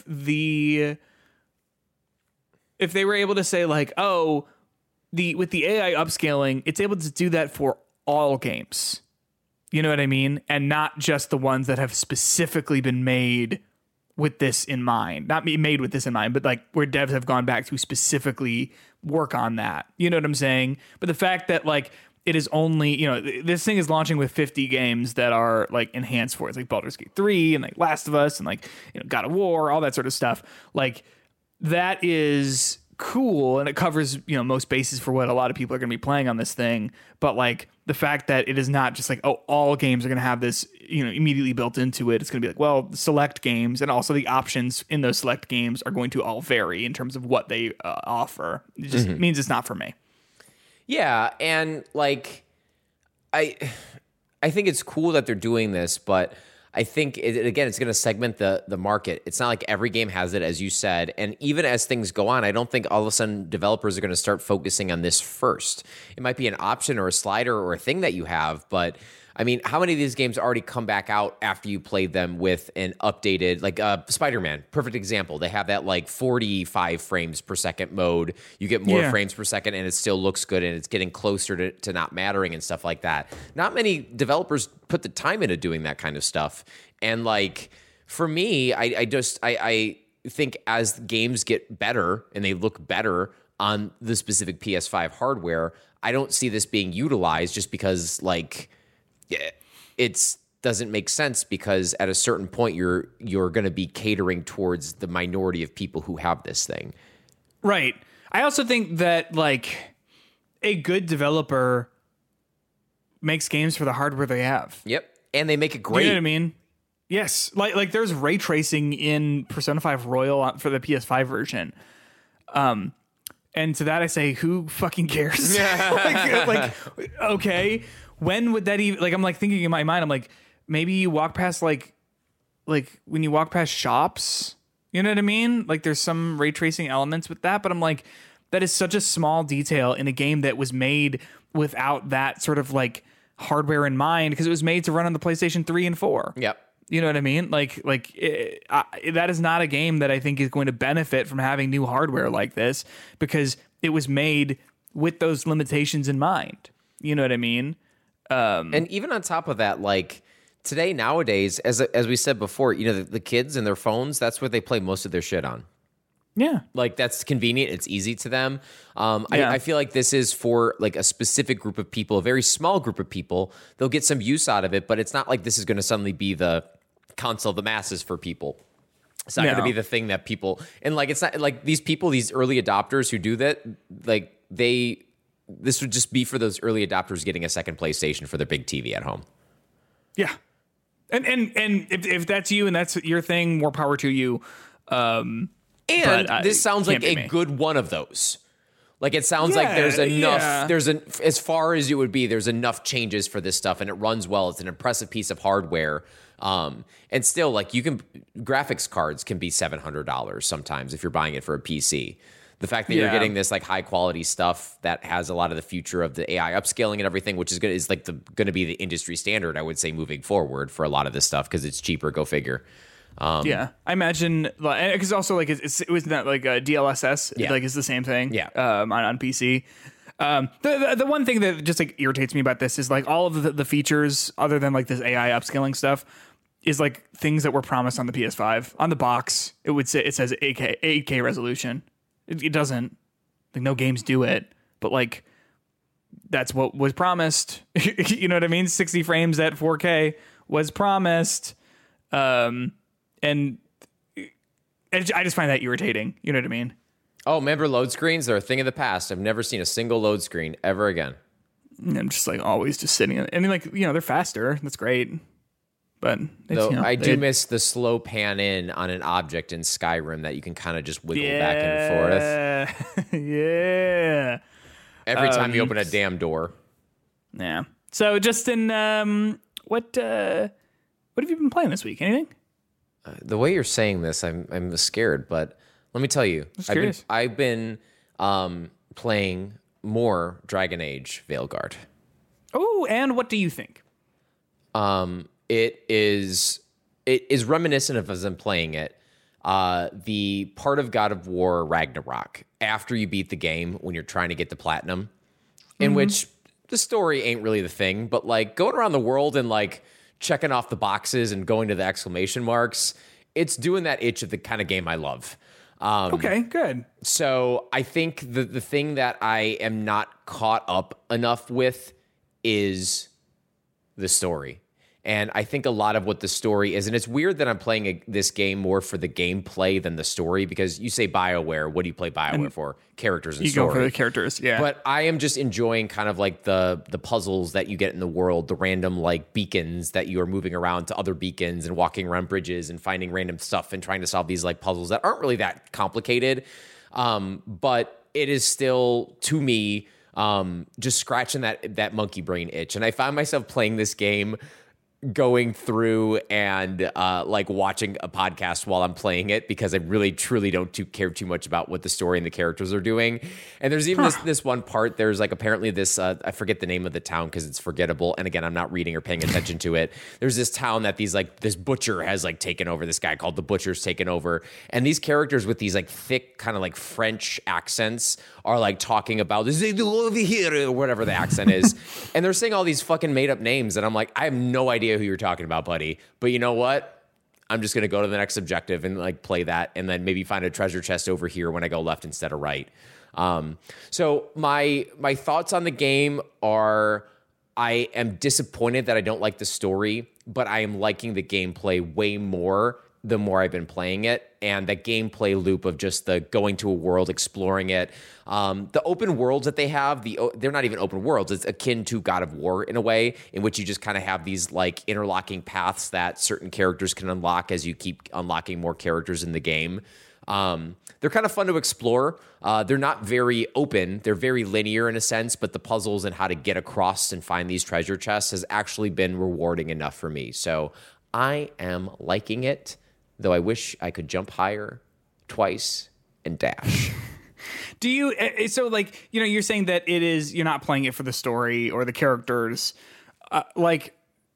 they were able to say like, oh, with the AI upscaling, it's able to do that for all games. You know what I mean? And not just the ones that have specifically been made with this in mind. Not made with this in mind, but like where devs have gone back to specifically work on that. You know what I'm saying? But the fact that like it is only, this thing is launching with 50 games that are like enhanced for it. It's like Baldur's Gate 3 and like Last of Us and like, God of War, all that sort of stuff. Like, that is cool, and it covers most bases for what a lot of people are going to be playing on this thing. But like the fact that it is not just like, oh, all games are going to have this immediately built into it. It's going to be like, well, select games, and also the options in those select games are going to all vary in terms of what they offer. It just means it's not for me. Yeah, and like I think it's cool that they're doing this, but I think, again, it's going to segment the market. It's not like every game has it, as you said. And even as things go on, I don't think all of a sudden developers are going to start focusing on this first. It might be an option or a slider or a thing that you have, but I mean, how many of these games already come back out after you played them with an updated, like Spider-Man, perfect example. They have that like 45 frames per second mode. You get more frames per second and it still looks good and it's getting closer to not mattering and stuff like that. Not many developers put the time into doing that kind of stuff. And like, for me, I think as games get better and they look better on the specific PS5 hardware, I don't see this being utilized just because like, it doesn't make sense, because at a certain point you're going to be catering towards the minority of people who have this thing. Right. I also think that like a good developer makes games for the hardware they have. Yep. And they make it great. You know what I mean? Yes. Like there's ray tracing in Persona 5 Royal for the PS5 version. And to that I say, who fucking cares? like, okay. When would that even, like, I'm like thinking in my mind, I'm like, maybe you walk past like when you walk past shops, you know what I mean? Like there's some ray tracing elements with that, but I'm like, that is such a small detail in a game that was made without that sort of like hardware in mind, because it was made to run on the PlayStation 3 and 4. Yep. You know what I mean? That is not a game that I think is going to benefit from having new hardware like this, because it was made with those limitations in mind. You know what I mean? And even on top of that, like today, nowadays, as we said before, the kids and their phones, that's what they play most of their shit on. Yeah. Like that's convenient. It's easy to them. I feel like this is for like a specific group of people, a very small group of people. They'll get some use out of it, but it's not like this is going to suddenly be the console of the masses for people. It's not going to be the thing that people, and like, it's not like these people, these early adopters who do that, like this would just be for those early adopters getting a second PlayStation for their big TV at home. Yeah. And if that's you and that's your thing, more power to you. This sounds like a good one of those. Like it sounds like there's enough. As far as it would be, there's enough changes for this stuff, and it runs well. It's an impressive piece of hardware. And still, like graphics cards can be $700 sometimes if you're buying it for a PC. The fact that you're getting this like high quality stuff that has a lot of the future of the AI upscaling and everything, which is good, is like going to be the industry standard, I would say, moving forward for a lot of this stuff because it's cheaper. Go figure. I imagine because also like it was not like a DLSS, like it's the same thing. On PC. The one thing that just like irritates me about this is like all of the features other than like this AI upscaling stuff is like things that were promised on the PS5. On the box, it says 8K resolution. It doesn't. Like no games do it, but like that's what was promised. You know what I mean? 60 frames at 4K was promised. And I just find that irritating. You know what I mean? Oh, remember load screens? They're a thing of the past. I've never seen a single load screen ever again. I'm just like always just sitting. I mean, like, you know, they're faster. That's great. But I do miss the slow pan in on an object in Skyrim that you can kind of just wiggle back and forth. Yeah. Every time you open a damn door. Yeah. So, Justin, what have you been playing this week? Anything? The way you're saying this, I'm scared. But let me tell you, I've been playing more Dragon Age Veilguard. Oh, and what do you think? It is reminiscent of, as I'm playing it, the part of God of War Ragnarok after you beat the game when you're trying to get the platinum, in which the story ain't really the thing, but like going around the world and like checking off the boxes and going to the exclamation marks, it's doing that itch of the kind of game I love. Okay, good. So I think the thing that I am not caught up enough with is the story. And I think a lot of what the story is, and it's weird that I'm playing this game more for the gameplay than the story, because you say BioWare, what do you play BioWare for? Characters and story. You go for the characters, yeah. But I am just enjoying kind of like the puzzles that you get in the world, the random like beacons that you are moving around to other beacons and walking around bridges and finding random stuff and trying to solve these like puzzles that aren't really that complicated. But it is still, to me, just scratching that monkey brain itch. And I found myself playing this game going through and like watching a podcast while I'm playing it, because I really truly don't care too much about what the story and the characters are doing. And there's even this one part, there's like apparently this I forget the name of the town because it's forgettable, and again, I'm not reading or paying attention to it. There's this town that this butcher has like taken over. This guy called the Butcher's taken over, and these characters with these like thick kind of like French accents are like talking about this over here or whatever the accent is, and they're saying all these fucking made up names, and I'm like, I have no idea who you're talking about, buddy. But you know what? I'm just gonna go to the next objective and like play that, and then maybe find a treasure chest over here when I go left instead of right. So my thoughts on the game are, I am disappointed that I don't like the story, but I am liking the gameplay way more the more I've been playing it, and the gameplay loop of just the going to a world, exploring it. The open worlds that they have, they're not even open worlds. It's akin to God of War in a way, in which you just kind of have these like interlocking paths that certain characters can unlock as you keep unlocking more characters in the game. They're kind of fun to explore. They're not very open. They're very linear in a sense, but the puzzles and how to get across and find these treasure chests has actually been rewarding enough for me. So I am liking it, though I wish I could jump higher twice and dash. Do you, so like, you know, you're saying that you're not playing it for the story or the characters. Like,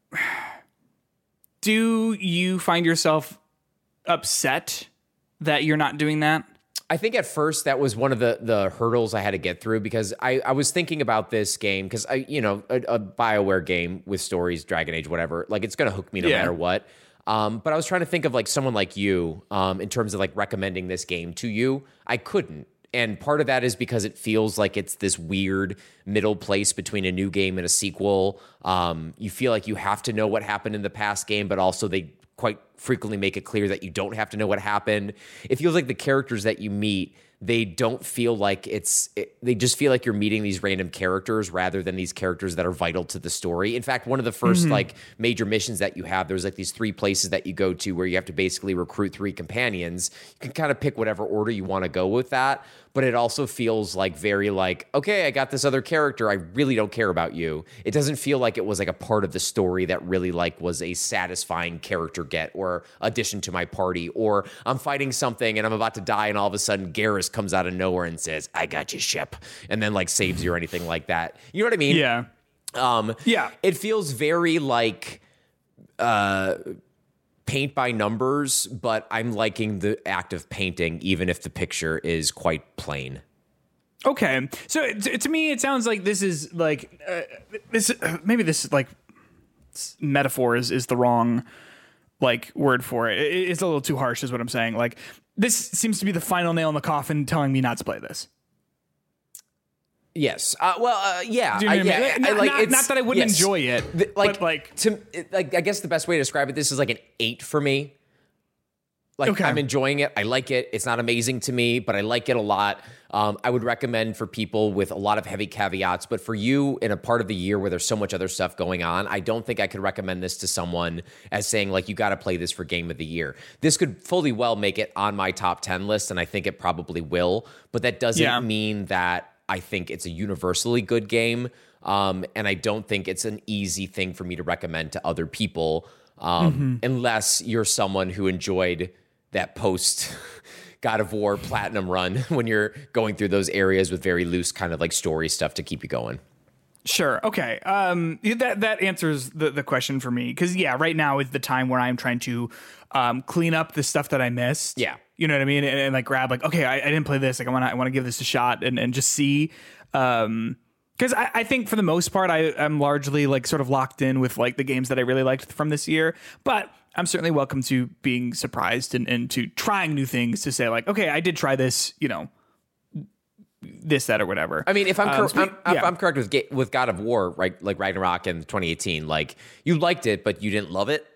do you find yourself upset that you're not doing that? I think at first that was one of the hurdles I had to get through, because I was thinking about this game because a BioWare game with stories, Dragon Age, whatever, like it's going to hook me no matter what. But I was trying to think of like someone like you in terms of like recommending this game to you. I couldn't. And part of that is because it feels like it's this weird middle place between a new game and a sequel. You feel like you have to know what happened in the past game, but also they quite frequently make it clear that you don't have to know what happened. It feels like the characters that you meet, they don't feel like they just feel like you're meeting these random characters rather than these characters that are vital to the story. In fact, one of the first like major missions that you have, there's like these 3 places that you go to where you have to basically recruit 3 companions. You can kind of pick whatever order you want to go with that. But it also feels like very like, okay, I got this other character. I really don't care about you. It doesn't feel like it was like a part of the story that really like was a satisfying character get or addition to my party. Or I'm fighting something and I'm about to die and all of a sudden Garrus comes out of nowhere and says, I got you, Shep. And then like saves you or anything like that. You know what I mean? Yeah. Yeah. It feels very like paint by numbers, but I'm liking the act of painting, even if the picture is quite plain. Okay, so to me, it sounds like this is like maybe this like metaphor is the wrong like word for it. It's a little too harsh, is what I'm saying. Like this seems to be the final nail in the coffin, telling me not to play this. Yes. Yeah. Do you know what I mean? Not that I wouldn't enjoy it. I guess the best way to describe it, this is like an 8 for me. Like, okay. I'm enjoying it. I like it. It's not amazing to me, but I like it a lot. I would recommend for people with a lot of heavy caveats, but for you in a part of the year where there's so much other stuff going on, I don't think I could recommend this to someone as saying like, you got to play this for game of the year. This could fully well make it on my top 10 list, and I think it probably will, but that doesn't mean that I think it's a universally good game, and I don't think it's an easy thing for me to recommend to other people, unless you're someone who enjoyed that post God of War Platinum run when you're going through those areas with very loose kind of like story stuff to keep you going. Sure. Okay. That answers the question for me, because right now is the time where I'm trying to clean up the stuff that I missed. Yeah. You know what I mean? And like grab like, okay, I didn't play this. Like I want to give this a shot and just see. Because I think for the most part, I'm largely like sort of locked in with like the games that I really liked from this year. But I'm certainly welcome to being surprised and to trying new things, to say like, okay, I did try this, you know, this, that, or whatever. I mean, if I'm correct with God of War, right, like Ragnarok in 2018, like you liked it, but you didn't love it.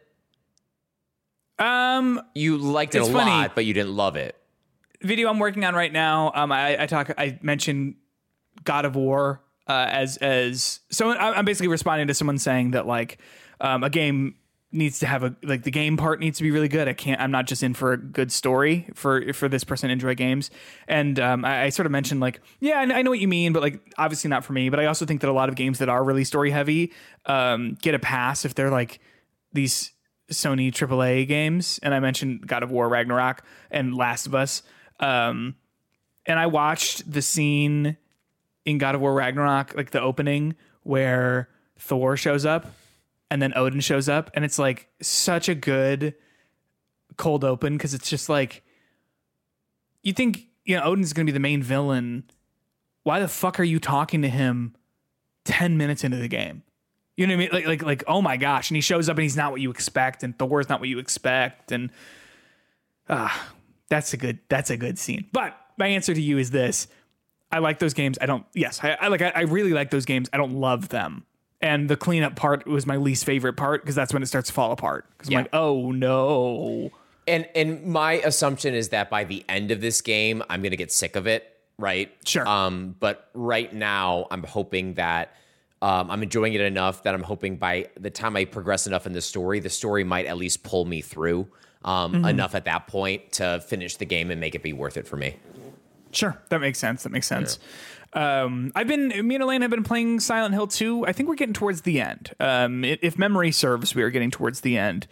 You liked it a lot, but you didn't love it. Video I'm working on right now. I mentioned God of War as so. I'm basically responding to someone saying that like a game needs to have the game part needs to be really good. I'm not just in for a good story for this person to enjoy games. And I sort of mentioned like, yeah, I know what you mean, but like obviously not for me. But I also think that a lot of games that are really story heavy get a pass if they're like these Sony AAA games. And I mentioned God of War, Ragnarok, and Last of Us. And I watched the scene in God of War Ragnarok, like the opening where Thor shows up and then Odin shows up, and it's like such a good cold open, because it's just like, you think, you know, Odin's going to be the main villain. Why the fuck are you talking to him 10 minutes into the game? You know what I mean? Like, oh my gosh. And he shows up and he's not what you expect, and Thor's not what you expect. And that's a good scene. But my answer to you is this. I like those games. I really like those games. I don't love them. And the cleanup part was my least favorite part, because that's when it starts to fall apart. Because I'm like, oh no. And my assumption is that by the end of this game, I'm going to get sick of it, right? Sure. But right now, I'm hoping that I'm enjoying it enough that I'm hoping by the time I progress enough in the story might at least pull me through enough at that point to finish the game and make it be worth it for me. Sure. That makes sense. Yeah. Me and Elaine have been playing Silent Hill 2. I think we're getting towards the end. If memory serves, we are getting towards the end.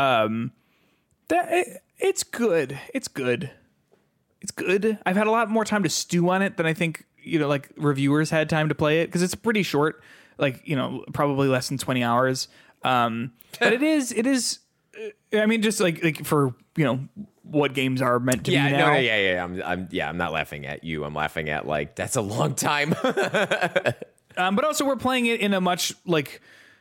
It's good. It's good. I've had a lot more time to stew on it than I think, you know, like reviewers had time to play it, because it's pretty short, like, you know, probably less than 20 hours. But it is. I mean, just like for, you know, what games are meant to be now. I'm not laughing at you. I'm laughing at like, that's a long time. But also we're playing it in a much like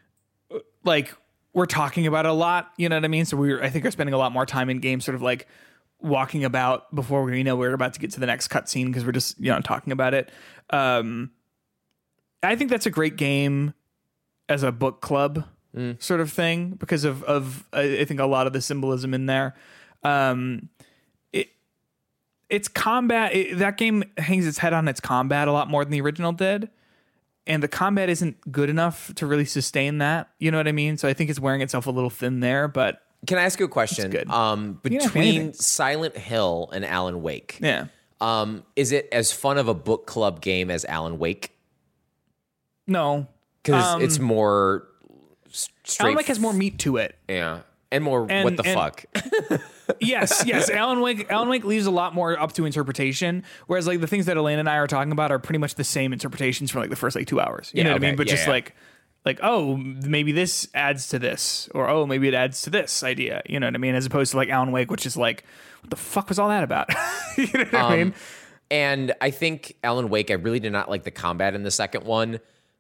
we're talking about it a lot. You know what I mean? So I think we're spending a lot more time in games, sort of like walking about before we're about to get to the next cutscene, because we're just, you know, talking about it. I think that's a great game as a book club. sort of thing because of I think a lot of the symbolism in there. It's combat. That game hangs its head on its combat a lot more than the original did. And the combat isn't good enough to really sustain that. You know what I mean? So I think it's wearing itself a little thin there, but... Can I ask you a question? Good. Between Silent Hill and Alan Wake, is it as fun of a book club game as Alan Wake? No. Because it's more straight... Alan Wake has more meat to it. Yeah. And more what the fuck. Yes. Alan Wake leaves a lot more up to interpretation, whereas like the things that Elaine and I are talking about are pretty much the same interpretations for like the first like 2 hours. You know what I mean? But like oh, maybe this adds to this, or oh, maybe it adds to this idea. You know what I mean? As opposed to like Alan Wake, which is like, what the fuck was all that about? You know what I mean? And I think Alan Wake, I really did not like the combat in the second one.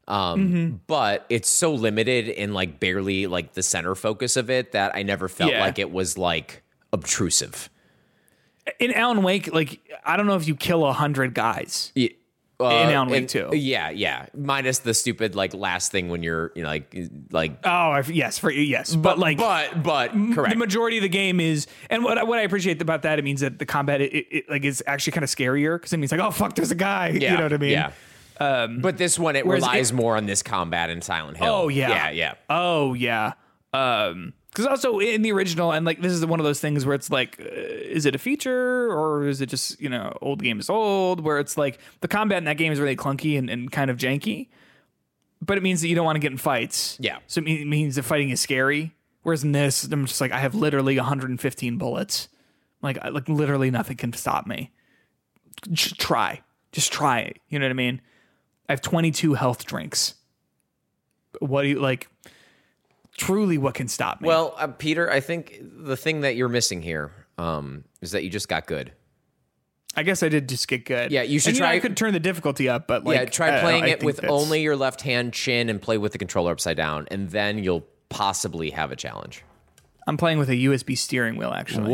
But it's so limited in like barely like the center focus of it that I never felt like it was like obtrusive. In Alan Wake, like I don't know if you kill 100 guys in Alan Wake 2. Yeah. Minus the stupid like last thing when you're like yes, but correct. The majority of the game is, and what I appreciate about that, it means that the combat it like is actually kind of scarier because it means like, oh fuck, there's a guy. You know what I mean? Yeah. But this one, it relies more on this combat in Silent Hill. Oh, yeah. Yeah. Oh, yeah. Because also in the original, and like this is one of those things where it's like, is it a feature or is it just, old game is old? Where it's like the combat in that game is really clunky and kind of janky, but it means that you don't want to get in fights. Yeah. So it means that fighting is scary. Whereas in this, I'm just like, I have literally 115 bullets. Like literally nothing can stop me. Just try it. You know what I mean? I have 22 health drinks. What do you like? Truly, what can stop me? Well, Peter, I think the thing that you're missing here is that you just got good. I guess I did just get good. Yeah, you should try. I could turn the difficulty up, but like, try playing it with only your left hand chin and play with the controller upside down, and then you'll possibly have a challenge. I'm playing with a USB steering wheel, actually.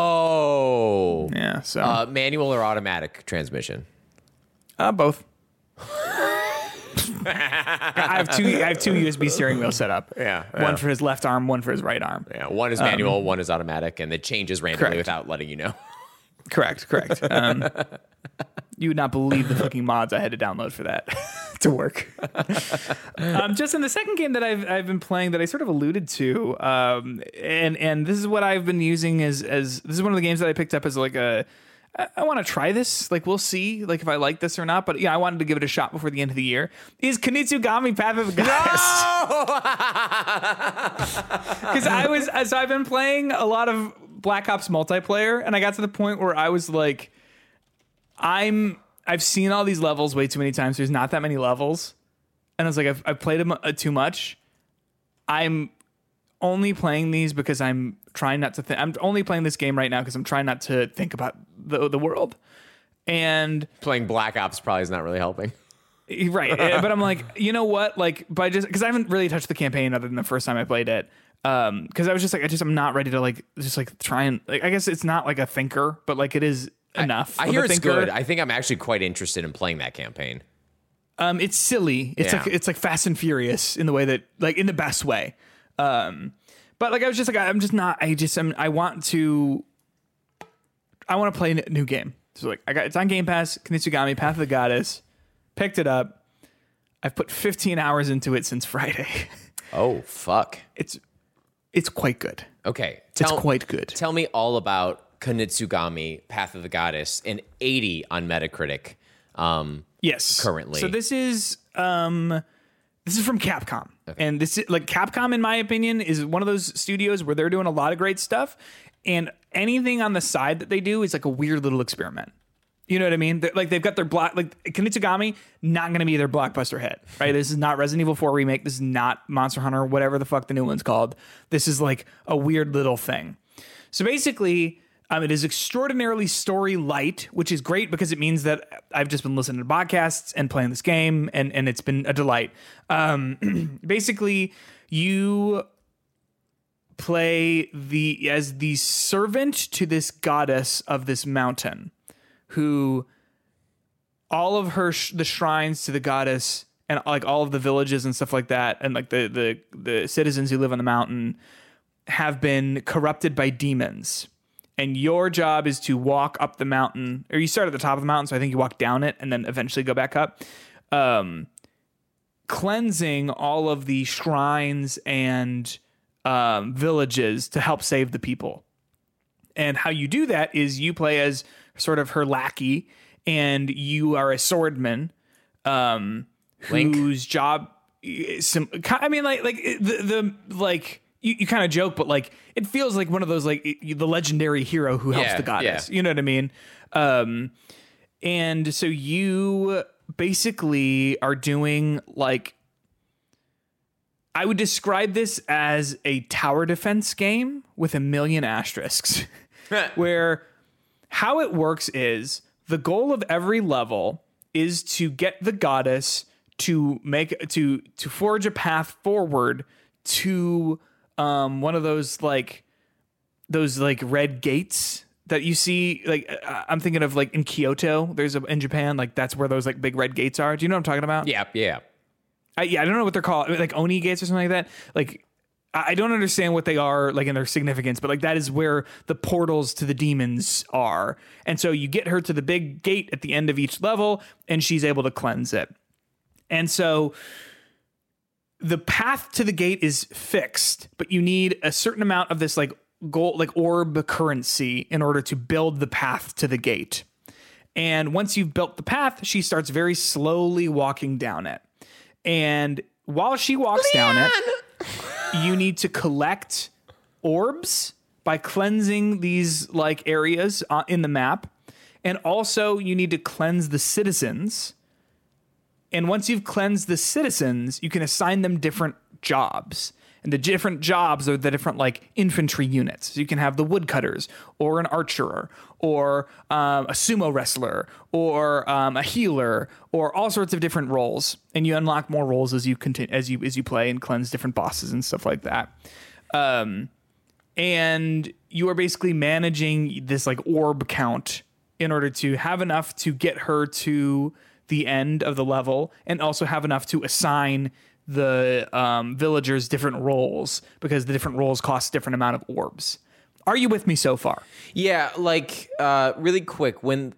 Whoa. Yeah. So manual or automatic transmission? Both. I have two USB steering wheels set up. Yeah. One for his left arm, one for his right arm. Yeah. One is manual, one is automatic, and it changes randomly without letting you know. Correct. You would not believe the fucking mods I had to download for that to work. Just in the second game that I've been playing that I sort of alluded to, and this is what I've been using as this is one of the games that I picked up as like I want to try this. Like, we'll see, like, if I like this or not. But yeah, I wanted to give it a shot before the end of the year. Is Kunitsugami Path of the Goddess? Because I've been playing a lot of Black Ops multiplayer, and I got to the point where I was like, I've seen all these levels way too many times. There's not that many levels, and I was like, I've played them too much. I'm only playing these because I'm trying not to think. I'm only playing this game right now because I'm trying not to think about the world. And playing Black Ops probably is not really helping. Right. But I'm like, you know what? Like, because I haven't really touched the campaign other than the first time I played it. Because I was just like, I'm not ready to like, just like try and like, I guess it's not like a thinker, but like it is enough. I hear it's good. I think I'm actually quite interested in playing that campaign. It's silly. It's like Fast and Furious in the way that, like, in the best way. But like I was just like, I want to play a new game. So like it's on Game Pass, Kunitsugami Path of the Goddess. Picked it up. I've put 15 hours into it since Friday. Oh fuck. It's quite good. Okay. It's quite good. Tell me all about Kunitsugami Path of the Goddess, an 80 on Metacritic. Yes. Currently. So this is from Capcom. Okay. And this is like Capcom, in my opinion, is one of those studios where they're doing a lot of great stuff, and anything on the side that they do is like a weird little experiment. You know what I mean? They've got their Kunitsugami, not going to be their blockbuster hit, right? This is not Resident Evil 4 remake. This is not Monster Hunter, whatever the fuck the new one's called. This is like a weird little thing. So basically, it is extraordinarily story light, which is great because it means that I've just been listening to podcasts and playing this game, and it's been a delight. Basically, you play as the servant to this goddess of this mountain, who all of the shrines to the goddess and like all of the villages and stuff like that, and like the citizens who live on the mountain have been corrupted by demons. And your job is to walk up the mountain, or you start at the top of the mountain, so I think you walk down it and then eventually go back up, cleansing all of the shrines and villages to help save the people. And how you do that is you play as sort of her lackey, and you are a swordman whose job, I mean, like the you kind of joke, but like it feels like one of those like the legendary hero who helps the goddess. You know what I mean? And so you basically are doing like, I would describe this as a tower defense game with a million asterisks, where how it works is the goal of every level is to get the goddess to forge a path forward to one of those red gates that you see. Like I'm thinking of like in Kyoto, in Japan, like that's where those like big red gates are. Do you know what I'm talking about? Yeah. I don't know what they're called, like Oni gates or something like that. Like I don't understand what they are like in their significance, but like that is where the portals to the demons are. And so you get her to the big gate at the end of each level, and she's able to cleanse it. And so the path to the gate is fixed, but you need a certain amount of this like gold, like orb currency in order to build the path to the gate. And once you've built the path, she starts very slowly walking down it. And while she walks down it, you need to collect orbs by cleansing these like areas in the map. And also you need to cleanse the citizens. And once you've cleansed the citizens, you can assign them different jobs. And the different jobs are the different like infantry units. So you can have the woodcutters, or an archer, or a sumo wrestler, or a healer, or all sorts of different roles. And you unlock more roles as you continue, as you play and cleanse different bosses and stuff like that. And you are basically managing this like orb count in order to have enough to get her to the end of the level, and also have enough to assign the villagers different roles, because the different roles cost different amount of orbs. Are you with me so far? Yeah, like really quick, when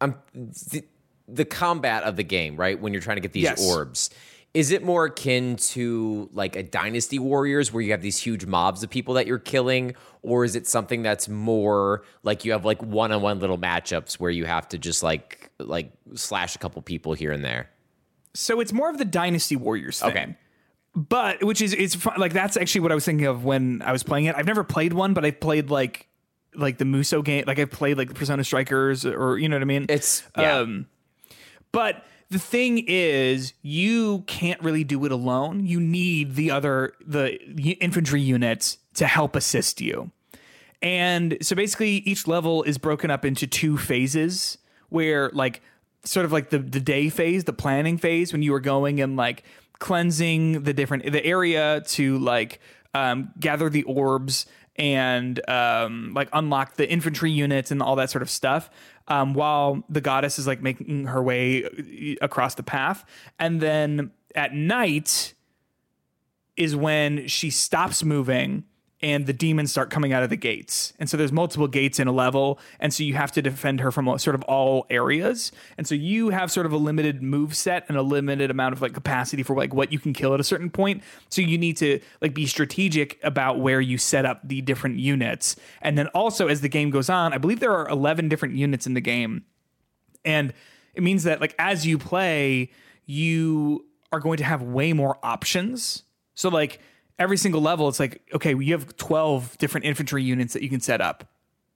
the combat of the game, right? When you're trying to get these orbs, is it more akin to like a Dynasty Warriors where you have these huge mobs of people that you're killing, or is it something that's more like you have like one-on-one little matchups where you have to just like slash a couple people here and there? So it's more of the Dynasty Warriors thing. Okay. But it's fun. Like that's actually what I was thinking of when I was playing it. I've never played one, but I've played like the Musou game. Like I've played like the Persona Strikers, or you know what I mean? It's but the thing is, you can't really do it alone. You need the infantry units to help assist you. And so basically each level is broken up into two phases, where like sort of like the day phase, the planning phase, when you are going and like cleansing the area to like gather the orbs and like unlock the infantry units and all that sort of stuff, while the goddess is like making her way across the path. And then at night is when she stops moving and the demons start coming out of the gates. And so there's multiple gates in a level, and so you have to defend her from sort of all areas. And so you have sort of a limited move set and a limited amount of like capacity for like what you can kill at a certain point. So you need to like be strategic about where you set up the different units. And then also as the game goes on, I believe there are 11 different units in the game. And it means that like as you play, you are going to have way more options. So like every single level, it's like, okay, you have 12 different infantry units that you can set up.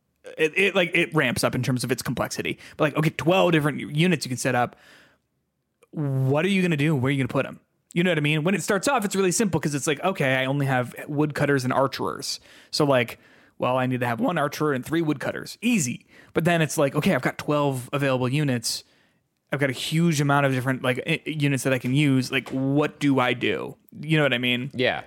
It ramps up in terms of its complexity. But like, okay, 12 different units you can set up. What are you going to do? Where are you going to put them? You know what I mean? When it starts off, it's really simple because it's like, okay, I only have woodcutters and archers. So like, well, I need to have one archer and 3 woodcutters. Easy. But then it's like, okay, I've got 12 available units. I've got a huge amount of different like units that I can use. Like, what do I do? You know what I mean? Yeah.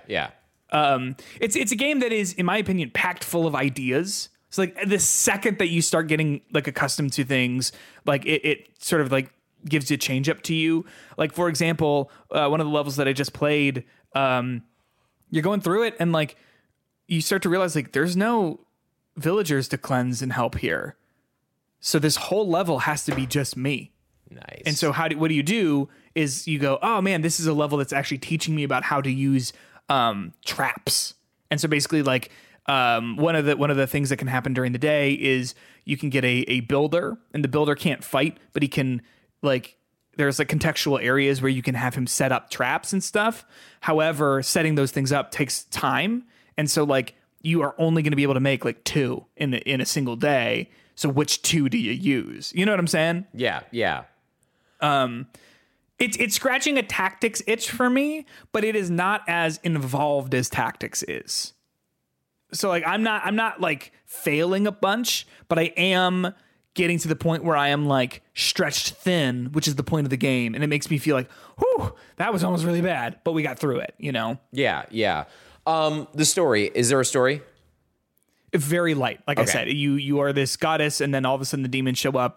It's a game that is, in my opinion, packed full of ideas. So like the second that you start getting like accustomed to things, like it sort of like gives a change up to you. Like, for example, one of the levels that I just played, you're going through it and like you start to realize like there's no villagers to cleanse and help here. So this whole level has to be just me. Nice. And so what do you do is you go, oh man, this is a level that's actually teaching me about how to use traps. And so basically like one of the things that can happen during the day is you can get a builder, and the builder can't fight, but he can like, there's like contextual areas where you can have him set up traps and stuff. However, setting those things up takes time. And so like you are only going to be able to make like 2 in a single day. So which 2 do you use? You know what I'm saying? Yeah. It's scratching a tactics itch for me, but it is not as involved as tactics is. So like I'm not like failing a bunch, but I am getting to the point where I am like stretched thin, which is the point of the game, and it makes me feel like, whew, that was almost really bad, but we got through it, you know? Yeah. The story, is there a story? Very light. Like I said, you are this goddess, and then all of a sudden the demons show up.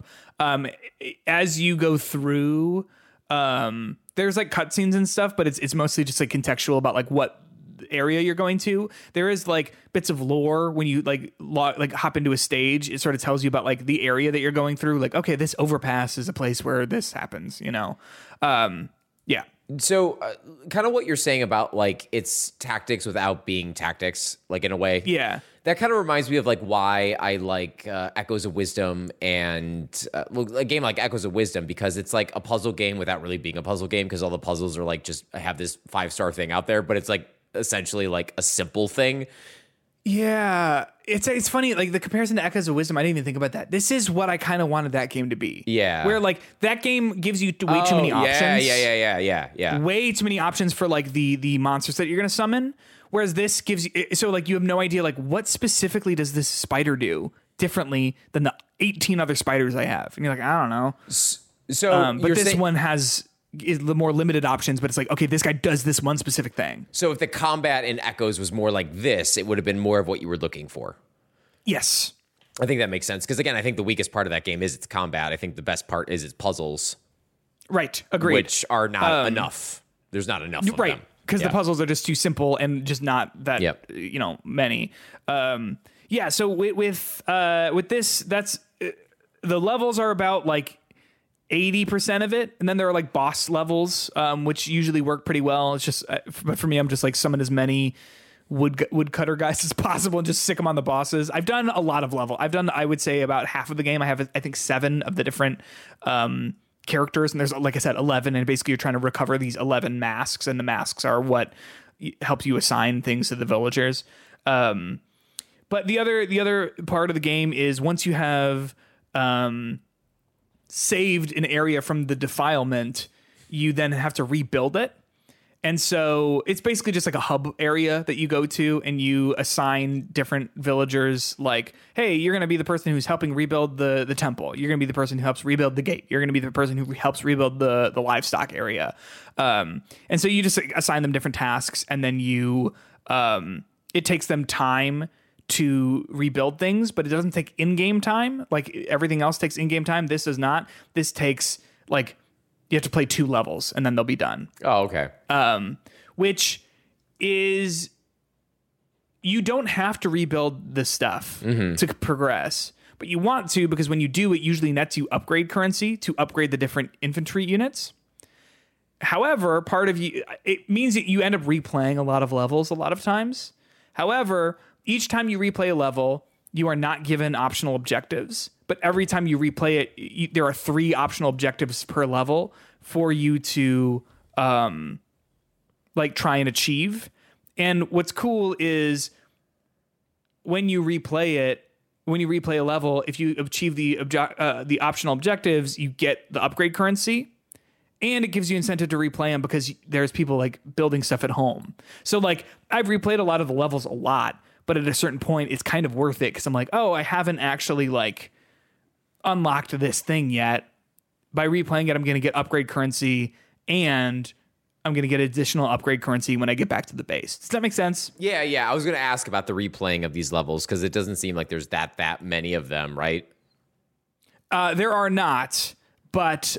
As you go through, there's like cutscenes and stuff, but it's mostly just like contextual about like what area you're going to. There is like bits of lore when you like hop into a stage. It sort of tells you about like the area that you're going through. Like, okay, this overpass is a place where this happens, you know? Yeah. So kind of what you're saying about like it's tactics without being tactics, like in a way. Yeah. That kind of reminds me of like why I like Echoes of Wisdom and a game like Echoes of Wisdom, because it's like a puzzle game without really being a puzzle game, because all the puzzles are like just have this 5-star thing out there, but it's like essentially like a simple thing. Yeah, it's funny, like the comparison to Echoes of Wisdom, I didn't even think about that. This is what I kind of wanted that game to be. Yeah. Where like that game gives you way too many options. Yeah. Way too many options for like the monsters that you're going to summon. Whereas this gives you, so like you have no idea like what specifically does this spider do differently than the 18 other spiders I have. And you're like, I don't know. So, but this one is the more limited options, but it's like, okay, this guy does this one specific thing. So if the combat in Echoes was more like this, it would have been more of what you were looking for. Yes. I think that makes sense. Because again, I think the weakest part of that game is its combat. I think the best part is its puzzles. Right. Agreed. Which are not enough. There's not enough of them. Because the puzzles are just too simple and just not that, many. Yeah. So with this, that's the levels are about like 80% of it, and then there are like boss levels, which usually work pretty well. It's just, but for me, I'm just like summon as many woodcutter guys as possible and just sick them on the bosses. I've done a lot of level. I've done, I would say, about half of the game. I have, I think, 7 of the different characters, and there's, like I said, 11, and basically you're trying to recover these 11 masks, and the masks are what helps you assign things to the villagers. But the other part of the game is once you have saved an area from the defilement, you then have to rebuild it. And so it's basically just like a hub area that you go to, and you assign different villagers like, hey, you're going to be the person who's helping rebuild the temple. You're going to be the person who helps rebuild the gate. You're going to be the person who helps rebuild the livestock area. And so you just assign them different tasks, and then you it takes them time to rebuild things, but it doesn't take in-game time. Like everything else takes in-game time. This does not. This takes like, you have to play 2 levels and then they'll be done. Oh, okay. Which is, you don't have to rebuild the stuff to progress, but you want to, because when you do, it usually nets you upgrade currency to upgrade the different infantry units. However, it means that you end up replaying a lot of levels a lot of times. However, each time you replay a level, you are not given optional objectives. But every time you replay it, there are 3 optional objectives per level for you to try and achieve. And what's cool is when you replay a level, if you achieve the optional objectives, you get the upgrade currency. And it gives you incentive to replay them because there's people like building stuff at home. So like I've replayed a lot of the levels a lot, but at a certain point it's kind of worth it because I'm like, oh, I haven't actually like unlocked this thing yet. By replaying it, I'm going to get upgrade currency, and I'm going to get additional upgrade currency when I get back to the base. Does that make sense? Yeah. I was going to ask about the replaying of these levels because it doesn't seem like there's that many of them, right? There are not. but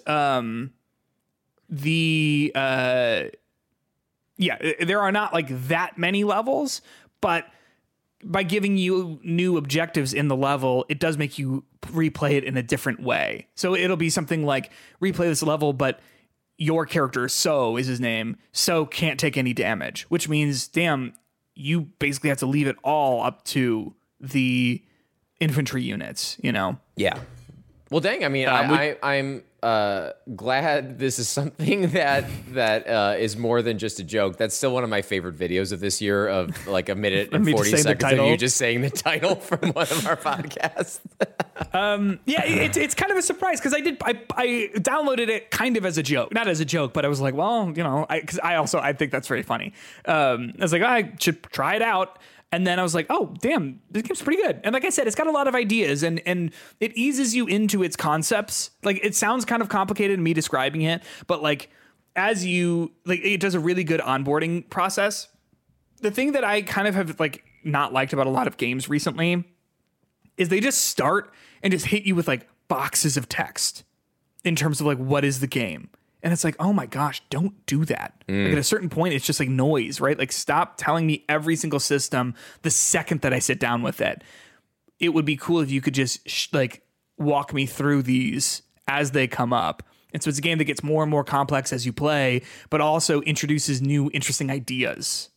there are not like that many levels, but by giving you new objectives in the level, it does make you replay it in a different way. So it'll be something like replay this level, but your character, So is his name, So can't take any damage, which means, damn, you basically have to leave it all up to the infantry units, you know? Yeah. Well, dang. I mean, I'm glad this is something that is more than just a joke. That's still one of my favorite videos of this year, of like a minute and 40 seconds of you just saying the title from one of our podcasts. Yeah, it's kind of a surprise because I downloaded it kind of as a joke, not as a joke, but I was like, well, you know, because I think that's very funny. I was like, I should try it out. And then I was like, oh, damn, this game's pretty good. And like I said, it's got a lot of ideas and it eases you into its concepts. Like, it sounds kind of complicated, me describing it, but like, as you, like, it does a really good onboarding process. The thing that I kind of have like not liked about a lot of games recently is they just start and just hit you with like boxes of text in terms of like, what is the game? And it's like, oh my gosh, don't do that. Like at a certain point, it's just like noise, right? Like, stop telling me every single system the second that I sit down with it. It would be cool if you could just like walk me through these as they come up. And so it's a game that gets more and more complex as you play, but also introduces new interesting ideas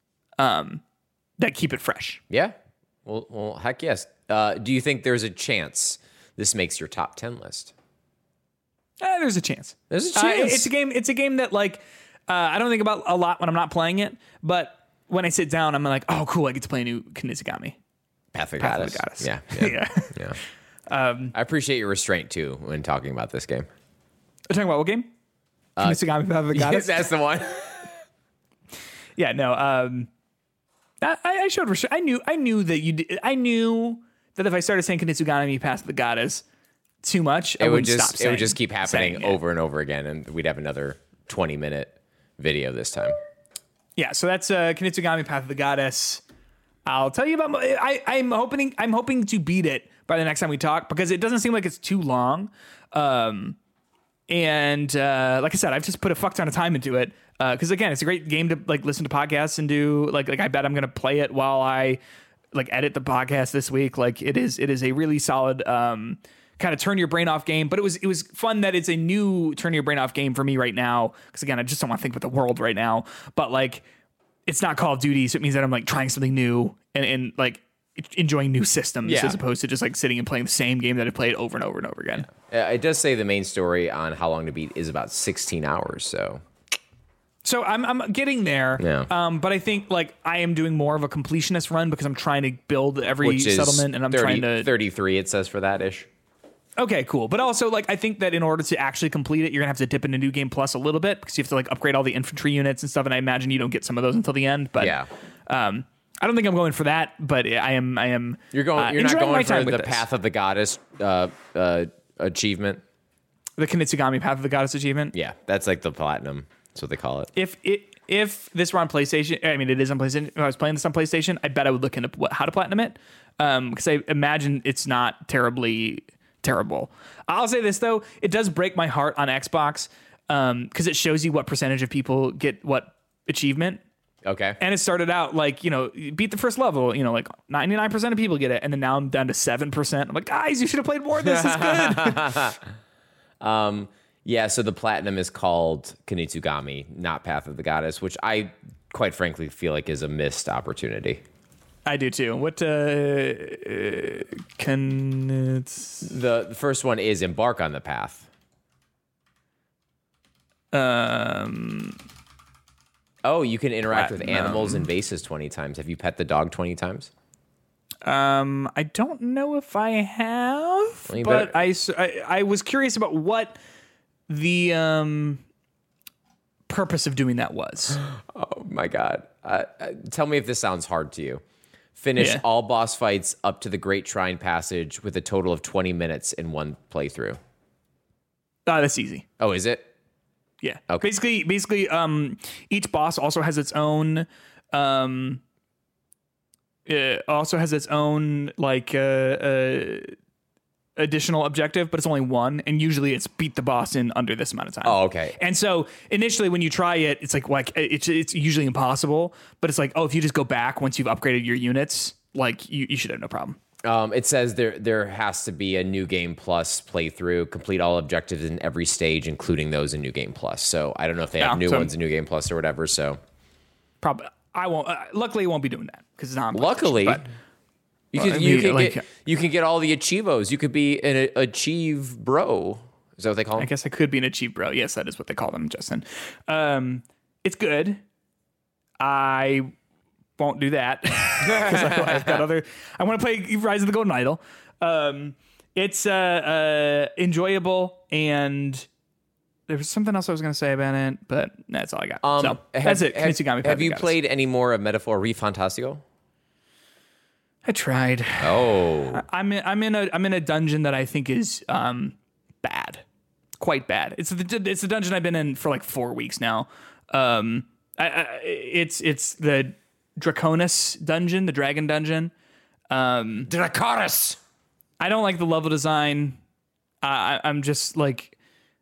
that keep it fresh. Yeah. Well, heck yes. Do you think there's a chance this makes your top 10 list? There's a chance. There's a chance. It's a game that like I don't think about a lot when I'm not playing it, but when I sit down, I'm like, oh, cool, I get to play a new Kunitsu-Gami. Path of the Goddess. Yeah. I appreciate your restraint too when talking about this game. You're talking about what game? Kunitsu-Gami, Path of the Goddess. That's the one. Yeah. No. I showed restraint. I knew that you did. I knew that if I started saying Kunitsu-Gami, Path of the Goddess too much, it would just keep happening over and over again, and we'd have another 20-minute video this time. Yeah, so that's Kunitsu-Gami, Path of the Goddess. I'll tell you about. I'm hoping to beat it by the next time we talk, because it doesn't seem like it's too long. And like I said, I've just put a fuck ton of time into it, because again, it's a great game to like listen to podcasts and do. Like I bet I'm gonna play it while I like edit the podcast this week. Like it is a really solid kind of turn your brain off game, but it was fun that it's a new turn your brain off game for me right now, because again, I just don't want to think about the world right now. But like, it's not Call of Duty, so it means that I'm like trying something new and like enjoying new systems, as opposed to just like sitting and playing the same game that I played over and over and over again. It does say the main story on How Long to Beat is about 16 hours, so I'm getting there. Yeah. But I think like I am doing more of a completionist run, because I'm trying to build every settlement, and I'm trying to 33 it says for that ish. Okay, cool. But also, like, I think that in order to actually complete it, you're gonna have to dip into New Game Plus a little bit, because you have to like upgrade all the infantry units and stuff. And I imagine you don't get some of those until the end. But yeah, I don't think I'm going for that. But I am. You're going. You're not going for the Path of the Goddess achievement. The Kunitsu-Gami Path of the Goddess achievement. Yeah, that's like the platinum. That's what they call it. If this were on PlayStation, I mean, it is on PlayStation. If I was playing this on PlayStation, I bet I would look into how to platinum it, because I imagine it's not terribly terrible. I'll say this though, it does break my heart on Xbox, because it shows you what percentage of people get what achievement. Okay. And it started out like, you know, beat the first level, you know, like 99% of people get it, and then now I'm down to 7%. I'm like, guys, you should have played more of this. It's good. Yeah, so the platinum is called Kunitsu-Gami, not Path of the Goddess, which I quite frankly feel like is a missed opportunity. I do too. What the first one is Embark on the Path. Oh, you can interact with animals and vases 20 times. Have you pet the dog 20 times? I don't know if I have, but I was curious about what the purpose of doing that was. Oh my God. Tell me if this sounds hard to you. Finish all boss fights up to the Great Shrine Passage with a total of 20 minutes in one playthrough. That's easy. Oh, is it? Yeah. Okay. Basically, each boss also has its own like additional objective, but it's only one, and usually it's beat the boss in under this amount of time. Oh, okay. And so initially when you try it, it's like it's usually impossible, but it's like, oh, if you just go back once you've upgraded your units, like you should have no problem. It says there has to be a New Game Plus playthrough, complete all objectives in every stage, including those in New Game Plus. So I don't know if they have new ones in New Game Plus or whatever. So probably I won't. Luckily, I won't be doing that because it's not. Luckily. But, you can get all the achievos. You could be an achieve bro. Is that what they call them? I guess I could be an achieve bro. Yes, that is what they call them, Justin. It's good. I won't do that because I've got other. I want to play Rise of the Golden Idol. It's enjoyable, and there was something else I was going to say about it, but that's all I got. So that's it. Have you played any more of Metaphor Refantasio? I tried. Oh, I'm in a dungeon that I think is bad, quite bad. It's the dungeon I've been in for like 4 weeks now. It's the Draconis dungeon, the dragon dungeon. Draconis. I don't like the level design. I'm just like.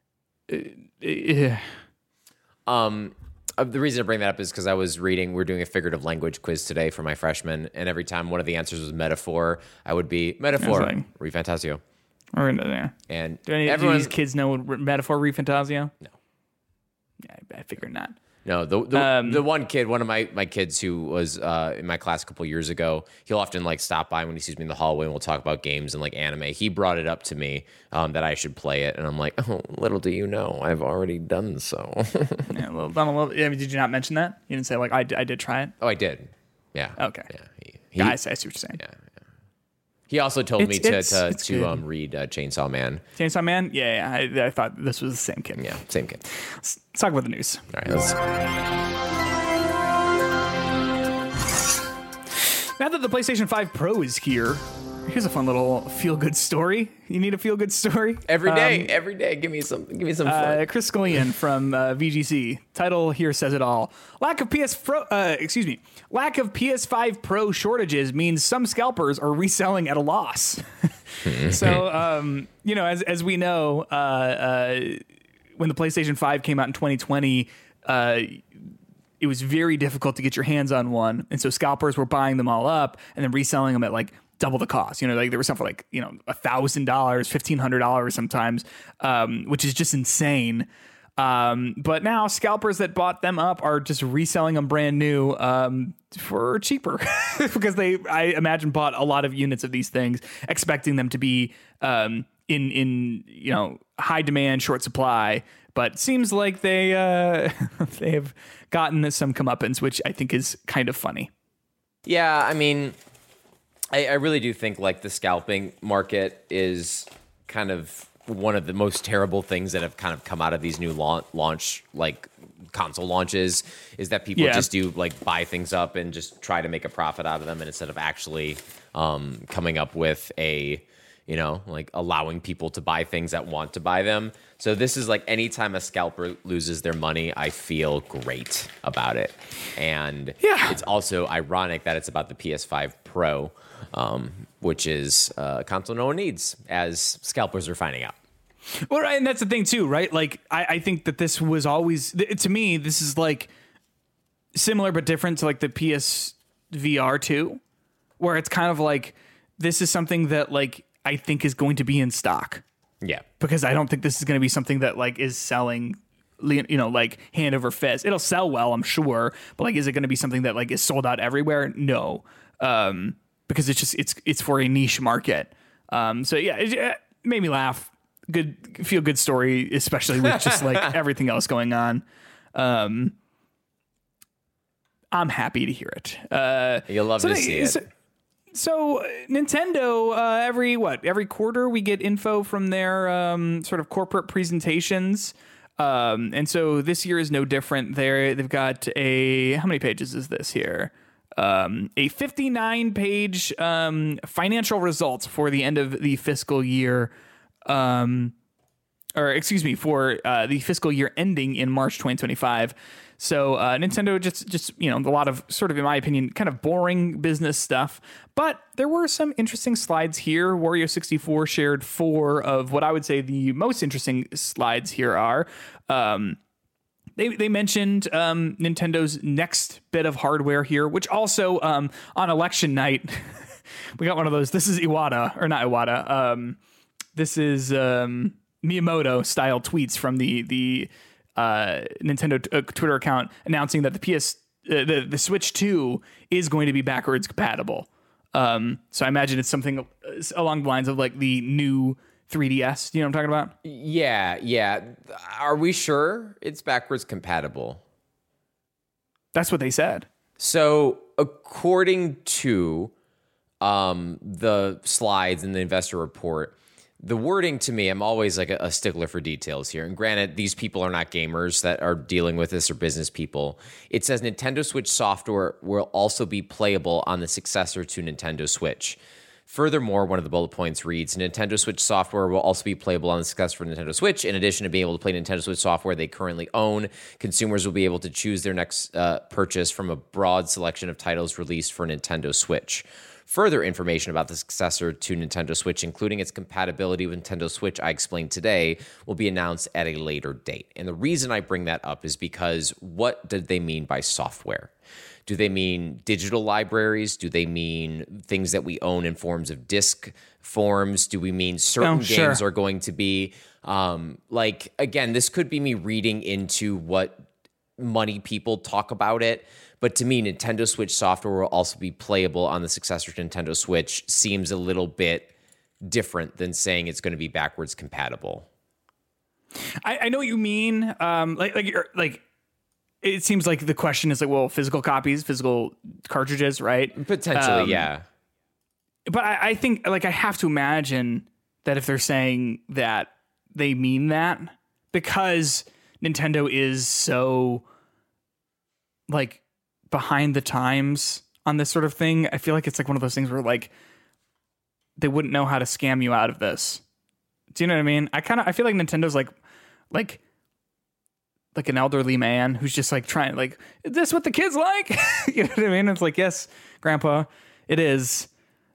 The reason I bring that up is because we're doing a figurative language quiz today for my freshmen, and every time one of the answers was metaphor, I would be metaphor, Refantasio. And do any of these kids know metaphor, Refantasio? No. Yeah, I figured not. No, the one kid, one of my kids who was in my class a couple years ago, he'll often like stop by when he sees me in the hallway and we'll talk about games and like anime. He brought it up to me that I should play it, and I'm like, oh, little do you know, I've already done so. Yeah, did you not mention that? You didn't say like I did try it? Oh, I did. Yeah. Okay. Yeah. I see what you're saying. Yeah. He also told me to read Chainsaw Man. Chainsaw Man? Yeah. I thought this was the same kid. Yeah, same kid. Let's talk about the news. All right, let's. Now that the PlayStation 5 Pro is here, here's a fun little feel-good story. You need a feel-good story? Every day. Give me some fun. Chris Scullion from VGC. Title here says it all. Lack of PS5 Pro shortages means some scalpers are reselling at a loss. So, as we know, when the PlayStation 5 came out in 2020, it was very difficult to get your hands on one. And so scalpers were buying them all up and then reselling them at like double the cost. Like there was something for like, $1,000, $1,500 sometimes, which is just insane. But now scalpers that bought them up are just reselling them brand new for cheaper because I imagine, bought a lot of units of these things, expecting them to be in high demand, short supply. But seems like they have gotten some comeuppance, which I think is kind of funny. Yeah, I mean, I really do think like the scalping market is kind of one of the most terrible things that have kind of come out of these new launch like console launches, is that people just do like buy things up and just try to make a profit out of them, and instead of actually coming up with like allowing people to buy things that want to buy them. So this is like anytime a scalper loses their money, I feel great about it. And it's also ironic that it's about the PS5 Pro, which is a console no one needs, as scalpers are finding out. Well, right, and that's the thing too, right? Like, I think that this was always, to me, this is like similar but different to like the PSVR 2, where it's kind of like, this is something that like I think is going to be in stock. Yeah. Because I don't think this is going to be something that like is selling, like hand over fist. It'll sell well, I'm sure, but like, is it going to be something that like is sold out everywhere? No. Because it's for a niche market. So yeah, it made me laugh. Feel good story, especially with just like everything else going on. I'm happy to hear it. You'll love to see it. So Nintendo, every quarter we get info from their sort of corporate presentations. And so this year is no different. They've got how many pages is this here? A 59-page financial results for the end of the fiscal year, for the fiscal year ending in March 2025. So Nintendo just a lot of sort of, in my opinion, kind of boring business stuff. But there were some interesting slides here. Wario64 shared 4 of what I would say the most interesting slides here are. They mentioned Nintendo's next bit of hardware here, which also on election night, we got one of those. This is Iwata, or not Iwata. This is Miyamoto style tweets from the Nintendo Twitter account announcing that the Switch 2 is going to be backwards compatible. So I imagine it's something along the lines of like the new 3DS. Do you know what I'm talking about? Yeah. Are we sure it's backwards compatible? That's what they said. So according to the slides in the investor report, the wording to me, I'm always like a stickler for details here. And granted, these people are not gamers that are dealing with this or business people. It says Nintendo Switch software will also be playable on the successor to Nintendo Switch. Furthermore, one of the bullet points reads, Nintendo Switch software will also be playable on the successor for Nintendo Switch. In addition to being able to play Nintendo Switch software they currently own, consumers will be able to choose their next purchase from a broad selection of titles released for Nintendo Switch. Further information about the successor to Nintendo Switch, including its compatibility with Nintendo Switch I explained today, will be announced at a later date. And the reason I bring that up is because what did they mean by software? Do they mean digital libraries? Do they mean things that we own in forms of disc forms? Do we mean certain games are going to be again, this could be me reading into what money people talk about it. But to me, Nintendo Switch software will also be playable on the successor to Nintendo Switch seems a little bit different than saying it's going to be backwards compatible. I know what you mean. It seems like the question is like, well, physical copies, physical cartridges, right? Potentially, yeah. But I think, like, I have to imagine that if they're saying that, they mean that, because Nintendo is so, like, behind the times on this sort of thing. I feel like it's like one of those things where, like, they wouldn't know how to scam you out of this. Do you know what I mean? I feel like Nintendo's like an elderly man who's just like trying, like, is this what the kids like? You know what I mean? It's like, yes, Grandpa, it is.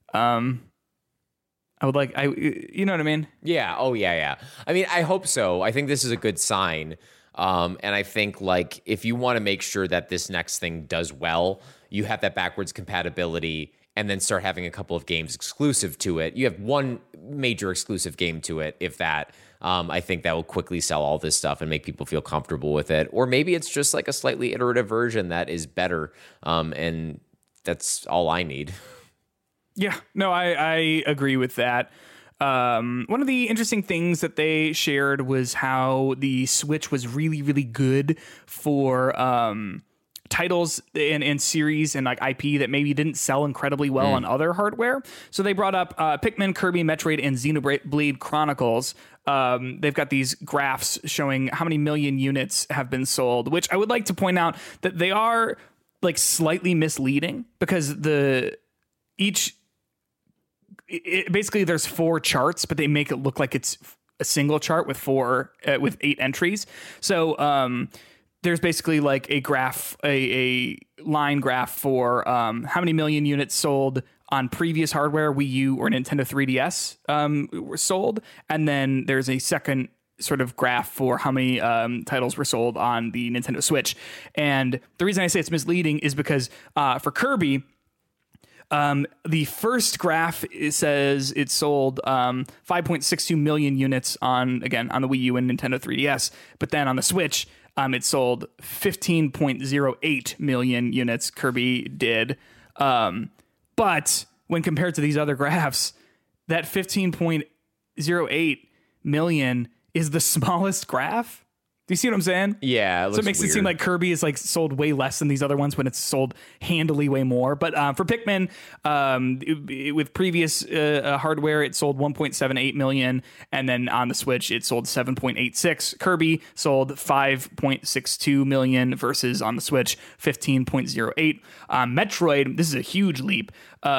You know what I mean? Yeah. Oh, yeah. I mean, I hope so. I think this is a good sign. And I think, like, if you want to make sure that this next thing does well, you have that backwards compatibility and then start having a couple of games exclusive to it. You have one major exclusive game to it, if that. I think that will quickly sell all this stuff and make people feel comfortable with it. Or maybe it's just like a slightly iterative version that is better. And that's all I need. Yeah, no, I agree with that. One of the interesting things that they shared was how the Switch was really, really good for titles and series and like IP that maybe didn't sell incredibly well on other hardware. So they brought up Pikmin, Kirby, Metroid, and Xenoblade Chronicles. They've got these graphs showing how many million units have been sold, which I would like to point out that they are like slightly misleading, because basically there's 4 charts, but they make it look like it's a single chart with 8 entries. So there's basically like a graph, a line graph for how many million units sold on previous hardware, Wii U or Nintendo 3DS were sold. And then there's a second sort of graph for how many titles were sold on the Nintendo Switch. And the reason I say it's misleading is because for Kirby, the first graph, it says it sold 5.62 million units on the Wii U and Nintendo 3DS. But then on the Switch, it sold 15.08 million units. Kirby did. But when compared to these other graphs, that 15.08 million is the smallest graph. Do you see what I'm saying? Yeah. So it makes it seem like Kirby is like sold way less than these other ones when it's sold handily way more. But for Pikmin, with previous hardware, it sold 1.78 million. And then on the Switch, it sold 7.86. Kirby sold 5.62 million versus on the Switch, 15.08. Metroid, this is a huge leap.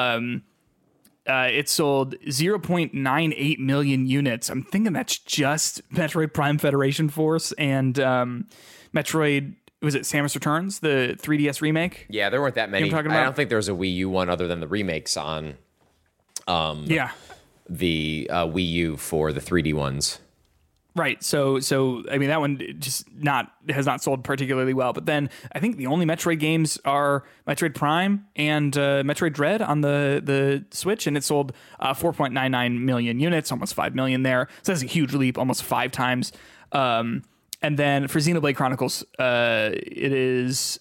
It sold 0.98 million units. I'm thinking that's just Metroid Prime Federation Force and Metroid was it Samus Returns, the 3DS remake? Yeah, there weren't that many. I don't think there was a Wii U one other than the remakes on the Wii U for the 3D ones. Right. So I mean, that one has not sold particularly well. But then I think the only Metroid games are Metroid Prime and Metroid Dread on the Switch, and it sold 4.99 million units, almost 5 million there. So that's a huge leap, almost 5 times. And then for Xenoblade Chronicles, it is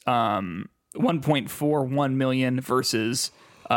1.41 million versus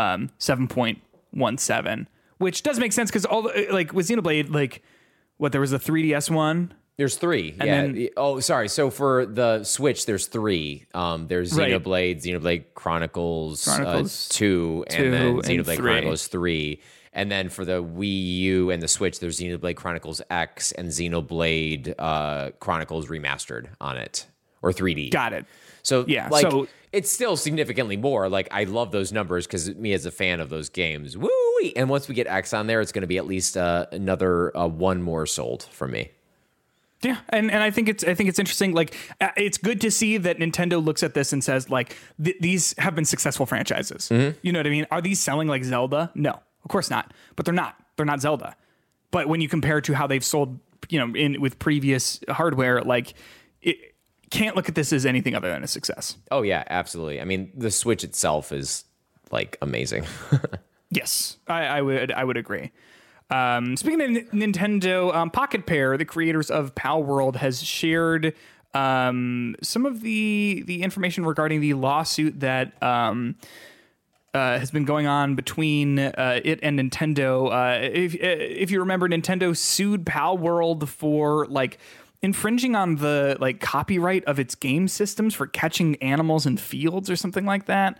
7.17, which does make sense because all like with Xenoblade, like. What, there was a 3DS one? There's 3. Sorry. So for the Switch, there's 3. There's Xenoblade, Xenoblade Chronicles 2, and then Xenoblade Chronicles 3. And then for the Wii U and the Switch, there's Xenoblade Chronicles X and Xenoblade Chronicles Remastered on it, or 3D. Got it. So it's still significantly more. Like, I love those numbers because me as a fan of those games, woo! And once we get X on there, it's going to be at least another one more sold from me. Yeah, and I think it's interesting. Like, it's good to see that Nintendo looks at this and says, like, these have been successful franchises. Mm-hmm. You know what I mean? Are these selling like Zelda? No, of course not. But they're not. They're not Zelda. But when you compare to how they've sold, with previous hardware, like, it can't look at this as anything other than a success. Oh yeah, absolutely. I mean, the Switch itself is like amazing. Yes, I would agree. Speaking of Nintendo, Pocket Pair, the creators of Palworld, has shared some of the information regarding the lawsuit that has been going on between it and Nintendo. If you remember, Nintendo sued Palworld for like infringing on the like copyright of its game systems for catching animals in fields or something like that.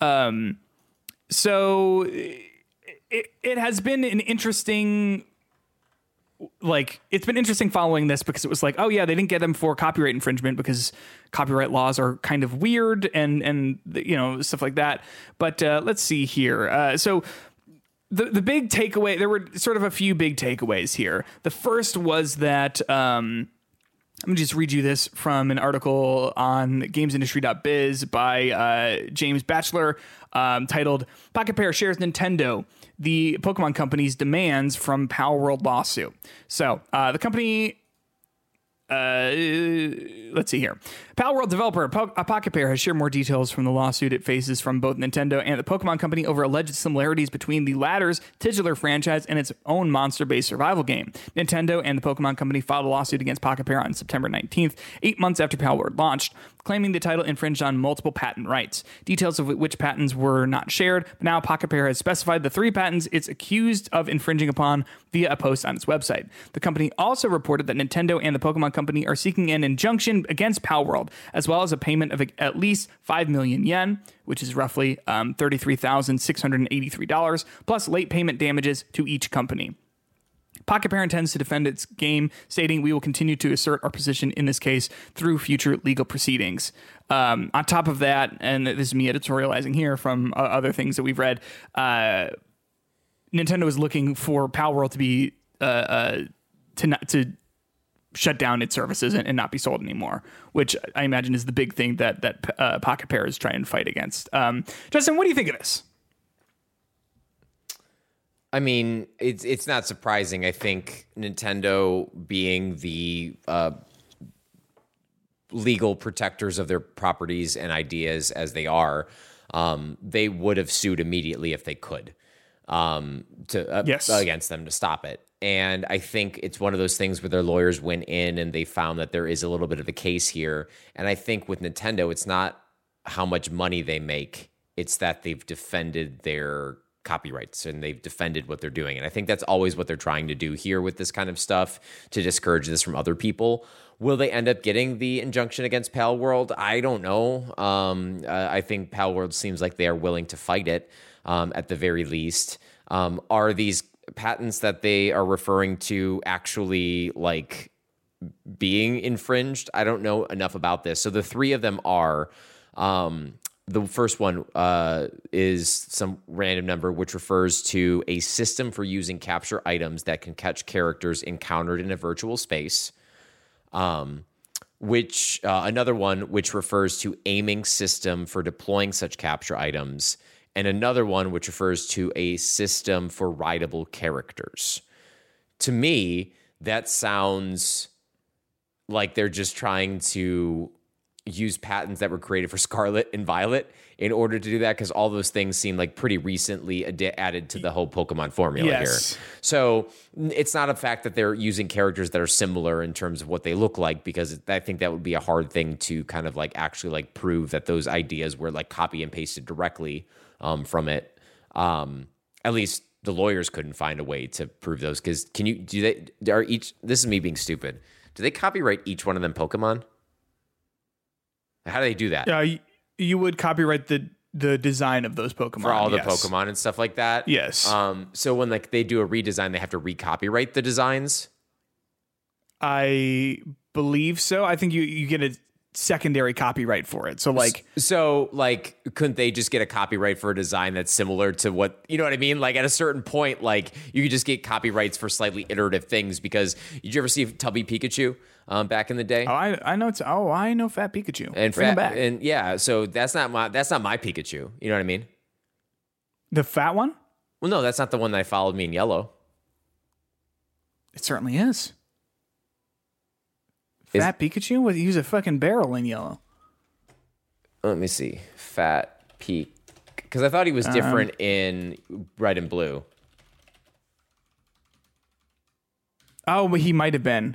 So it has been an interesting, like, it's been interesting following this because it was like, oh yeah, they didn't get them for copyright infringement because copyright laws are kind of weird and stuff like that. But let's see here. So the big takeaway, there were sort of a few big takeaways here. The first was that, let me just read you this from an article on gamesindustry.biz by James Batchelor, titled "Pocket Pair Shares Nintendo, the Pokemon Company's Demands from Palworld Lawsuit." So the company... let's see here. Palworld developer Pocket Pair has shared more details from the lawsuit it faces from both Nintendo and the Pokemon Company over alleged similarities between the latter's titular franchise and its own monster-based survival game. Nintendo and the Pokemon Company filed a lawsuit against Pocket Pair on September 19th, 8 months after Palworld launched, claiming the title infringed on multiple patent rights. Details of which patents were not shared, but now Pocket Pair has specified the 3 patents it's accused of infringing upon via a post on its website. The company also reported that Nintendo and the Pokemon Company are seeking an injunction against Palworld, as well as a payment of at least 5 million yen, which is roughly $33,683, plus late payment damages to each company. Pocket Pair intends to defend its game, stating, "We will continue to assert our position in this case through future legal proceedings." On top of that, and this is me editorializing here from other things that we've read, Nintendo is looking for Palworld to be to shut down its services and not be sold anymore, which I imagine is the big thing that Pocket Pair is trying to fight against. Justin, what do you think of this? I mean, it's not surprising. I think Nintendo, being the legal protectors of their properties and ideas as they are, they would have sued immediately if they could against them to stop it. And I think it's one of those things where their lawyers went in and they found that there is a little bit of a case here. And I think with Nintendo, it's not how much money they make. It's that they've defended their copyrights and they've defended what they're doing. And I think that's always what they're trying to do here with this kind of stuff, to discourage this from other people. Will they end up getting the injunction against Palworld? I don't know. I think Palworld seems like they are willing to fight it at the very least. Are these patents that they are referring to actually like being infringed? I don't know enough about this. So the 3 of them are, the first one is some random number, which refers to a system for using capture items that can catch characters encountered in a virtual space. which another one which refers to aiming system for deploying such capture items, and another one which refers to a system for rideable characters. To me, that sounds like they're just trying to use patents that were created for Scarlet and Violet in order to do that, because all those things seem like pretty recently added to the whole Pokemon formula here. So it's not a fact that they're using characters that are similar in terms of what they look like, because I think that would be a hard thing to kind of like actually like prove that those ideas were like copy and pasted directly from it. At least the lawyers couldn't find a way to prove those. Because this is me being stupid. Do they copyright each one of them Pokemon? How do they do that? Yeah, you would copyright the design of those Pokemon for all the Pokemon and stuff like that. Yes. So when like they do a redesign, they have to recopyright the designs. I believe so. I think you get a secondary copyright for it. So couldn't they just get a copyright for a design that's similar to what, you know what I mean? Like at a certain point, like you could just get copyrights for slightly iterative things, because did you ever see Tubby Pikachu back in the day? Oh, I know Fat Pikachu. And Bring him back. And yeah, so that's not my Pikachu. You know what I mean? The fat one? Well, no, that's not the one that followed me in yellow. It certainly is. Fat Pikachu? He was a fucking barrel in yellow. Let me see. Fat Peak. Because I thought he was different in red and blue. Oh, but he might have been.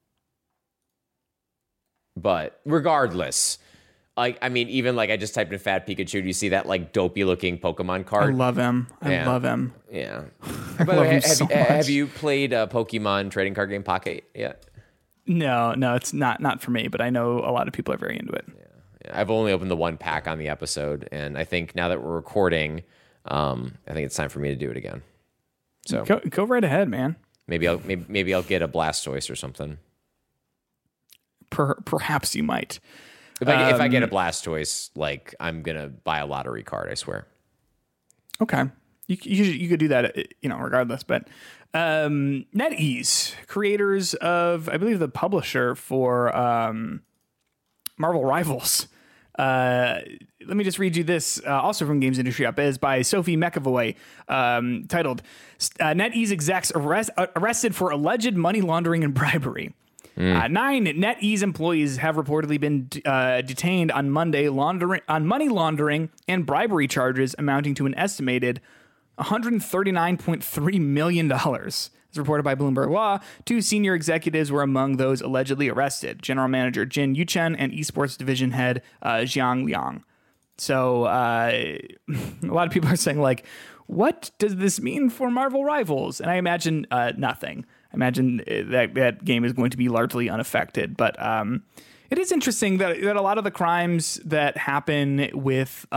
But regardless, like, I mean, even like I just typed in Fat Pikachu. Do you see that like dopey looking Pokemon card? I love him. I love him. Yeah. By the way, have you played Pokemon trading card game Pocket yet? No, it's not for me, but I know a lot of people are very into it. Yeah. I've only opened the one pack on the episode, and I think now that we're recording, I think it's time for me to do it again. So go right ahead, man. Maybe I'll get a Blastoise or something. Perhaps you might. If I get a Blastoise, like I'm gonna buy a lottery card. I swear. Okay, you could do that, regardless, but. NetEase, creators of, I believe, the publisher for Marvel Rivals. Let me just read you this, also from Games Industry Up-Biz by Sophie McAvoy, titled, NetEase execs arrested for alleged money laundering and bribery. 9 NetEase employees have reportedly been detained on Monday on money laundering and bribery charges amounting to an estimated $139.3 million. As reported by Bloomberg Law, 2 senior executives were among those allegedly arrested: General Manager Jin Yuchen and Esports Division Head Jiang Liang. So a lot of people are saying, like, what does this mean for Marvel Rivals? And I imagine nothing. I imagine that game is going to be largely unaffected. But it is interesting that a lot of the crimes that happen with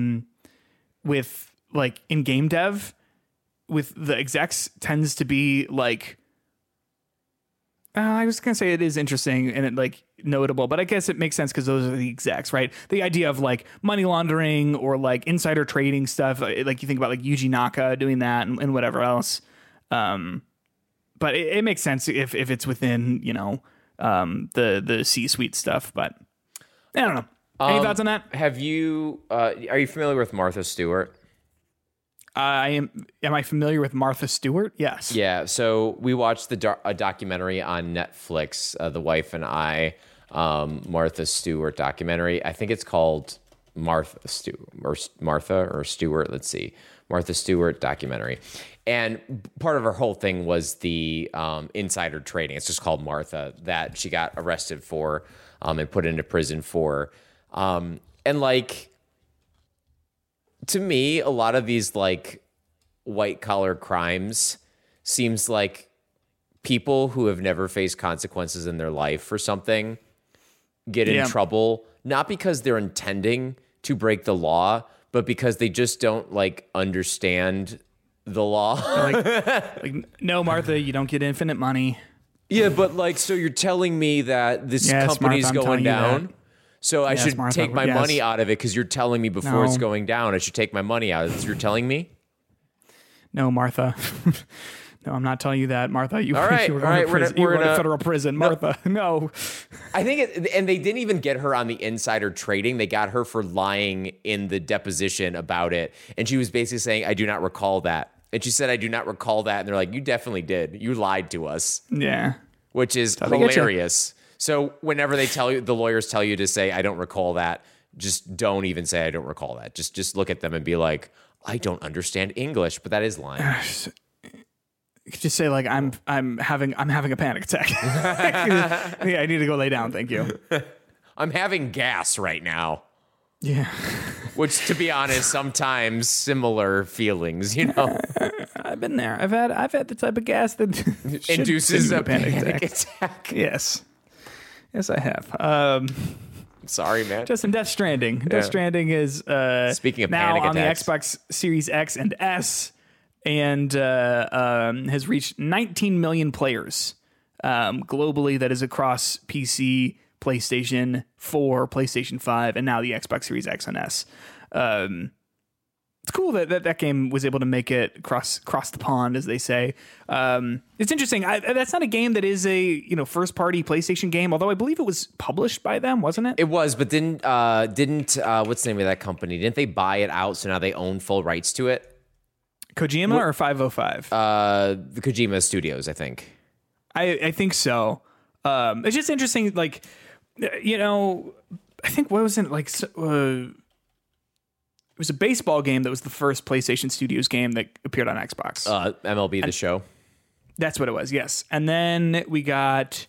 like in game dev with the execs tends to be like, I was going to say it is interesting and it like notable, but I guess it makes sense because those are the execs, right? The idea of like money laundering or like insider trading stuff, like you think about like Yuji Naka doing that and whatever else. But it makes sense if it's within, the C-suite stuff, but I don't know. Any thoughts on that? Are you familiar with Martha Stewart? Am I familiar with Martha Stewart? Yes. Yeah. So we watched a documentary on Netflix, the wife and I, Martha Stewart documentary. I think it's called Martha Stewart. Let's see. Martha Stewart documentary. And part of her whole thing was the insider trading. It's just called Martha, that she got arrested for and put into prison for. And like, to me, a lot of these like white collar crimes seems like people who have never faced consequences in their life for something get in trouble, not because they're intending to break the law, but because they just don't like understand the law. like, no, Martha, you don't get infinite money. Yeah, but like, so you're telling me that this company's Martha, going down? So I should Martha, take my money out of it because you're telling me before it's going down. I should take my money out of it. You're telling me? No, Martha. No, I'm not telling you that, Martha. You, all right, you were going to prison. You were going to federal prison, Martha. No. I think and they didn't even get her on the insider trading. They got her for lying in the deposition about it. And she was basically saying, I do not recall that. And she said, I do not recall that. And they're like, you definitely did. You lied to us. Yeah. Which is hilarious. So whenever they tell you, the lawyers tell you to say, I don't recall that, just don't even say, I don't recall that. Just look at them and be like, I don't understand English, but that is lying. You could just say like I'm having a panic attack. Yeah, I need to go lay down. Thank you. I'm having gas right now. Yeah. Which, to be honest, sometimes similar feelings. You know, I've been there. I've had the type of gas that induces a panic attack. Yes, I have. Sorry, man. Just in Death Stranding. Death Stranding is speaking of now panic on attacks. the Xbox Series X and S. And has reached 19 million players globally. That is across PC, PlayStation 4, PlayStation 5, and now the Xbox Series X and S. It's cool that game was able to make it cross the pond, as they say. It's interesting. That's not a game that is a first party PlayStation game, although I believe it was published by them, wasn't it? It was, but didn't what's the name of that company? Didn't they buy it out? So now they own full rights to it. Kojima or 505? The Kojima Studios, I think. I think so. It's just interesting, like, I think what was it, like, it was a baseball game that was the first PlayStation Studios game that appeared on Xbox. MLB The Show. That's what it was, yes. And then we got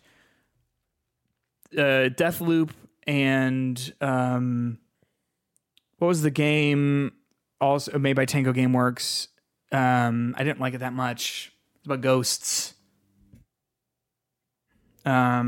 Deathloop and what was the game also made by Tango Gameworks? I didn't like it that much. It's about ghosts. It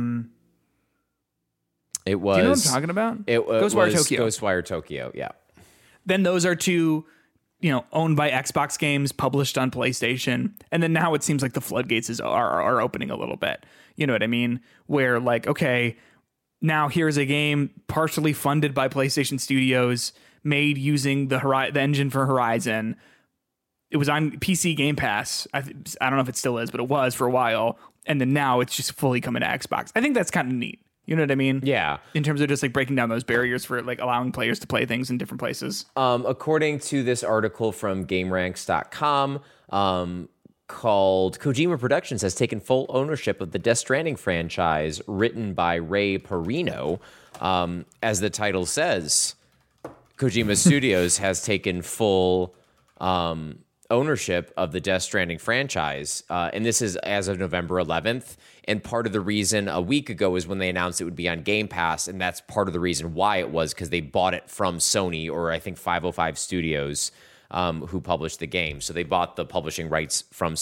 was. Do you know what I'm talking about? Ghostwire Tokyo. Ghostwire Tokyo, yeah. Then those are two, owned by Xbox games, published on PlayStation, and then now it seems like the floodgates are opening a little bit. You know what I mean? Where like, okay, now here's a game partially funded by PlayStation Studios, made using the engine for Horizon. It was on PC Game Pass. I don't know if it still is, but it was for a while. And then now it's just fully coming to Xbox. I think that's kind of neat. You know what I mean? Yeah. In terms of just like breaking down those barriers for like allowing players to play things in different places. According to this article from GameRanks.com, called Kojima Productions has taken full ownership of the Death Stranding franchise, written by Ray Perino. As the title says, Kojima Studios has taken full ownership of the Death Stranding franchise. And this is as of November 11th. And part of the reason a week ago is when they announced it would be on Game Pass. And that's part of the reason why it was, because they bought it from Sony, or I think 505 Studios, who published the game. So they bought the publishing rights from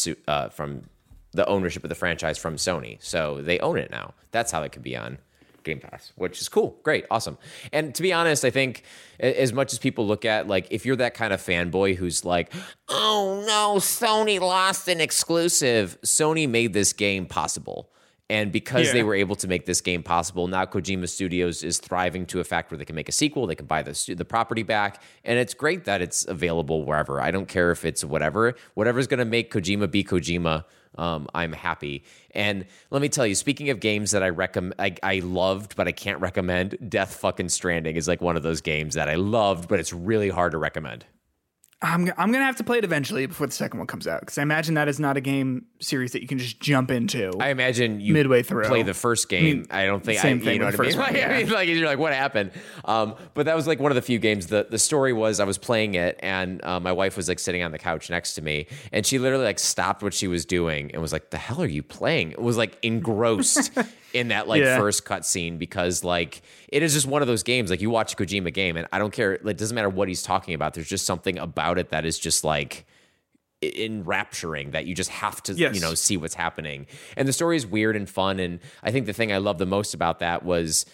the ownership of the franchise from Sony. So they own it now. That's how it could be on Game Pass, which is cool. Great. Awesome. And to be honest, I think as much as people look at, like, if you're that kind of fanboy who's like, oh no, Sony lost an exclusive, Sony made this game possible. And because they were able to make this game possible, now Kojima Studios is thriving to a fact where they can make a sequel, they can buy the property back, and it's great that it's available wherever. I don't care if it's whatever's going to make Kojima be Kojima. I'm happy. And let me tell you, speaking of games that I loved, but I can't recommend, Death fucking Stranding is like one of those games that I loved, but it's really hard to recommend. I'm going to have to play it eventually before the second one comes out, because I imagine that is not a game series that you can just jump into. I imagine you midway through play the first game. I don't think same thing. You know what I mean? One, yeah. I mean, like, you're like, what happened? But that was like one of the few games. The story was I was playing it, and my wife was like sitting on the couch next to me, and she literally like stopped what she was doing and was like, "The hell are you playing?" It was like engrossed in that like first cutscene, because like it is just one of those games. Like, you watch a Kojima game, and I don't care. It doesn't matter what he's talking about. There's just something about it that is just like enrapturing, that you just have to see what's happening. And the story is weird and fun. And I think the thing I love the most about that was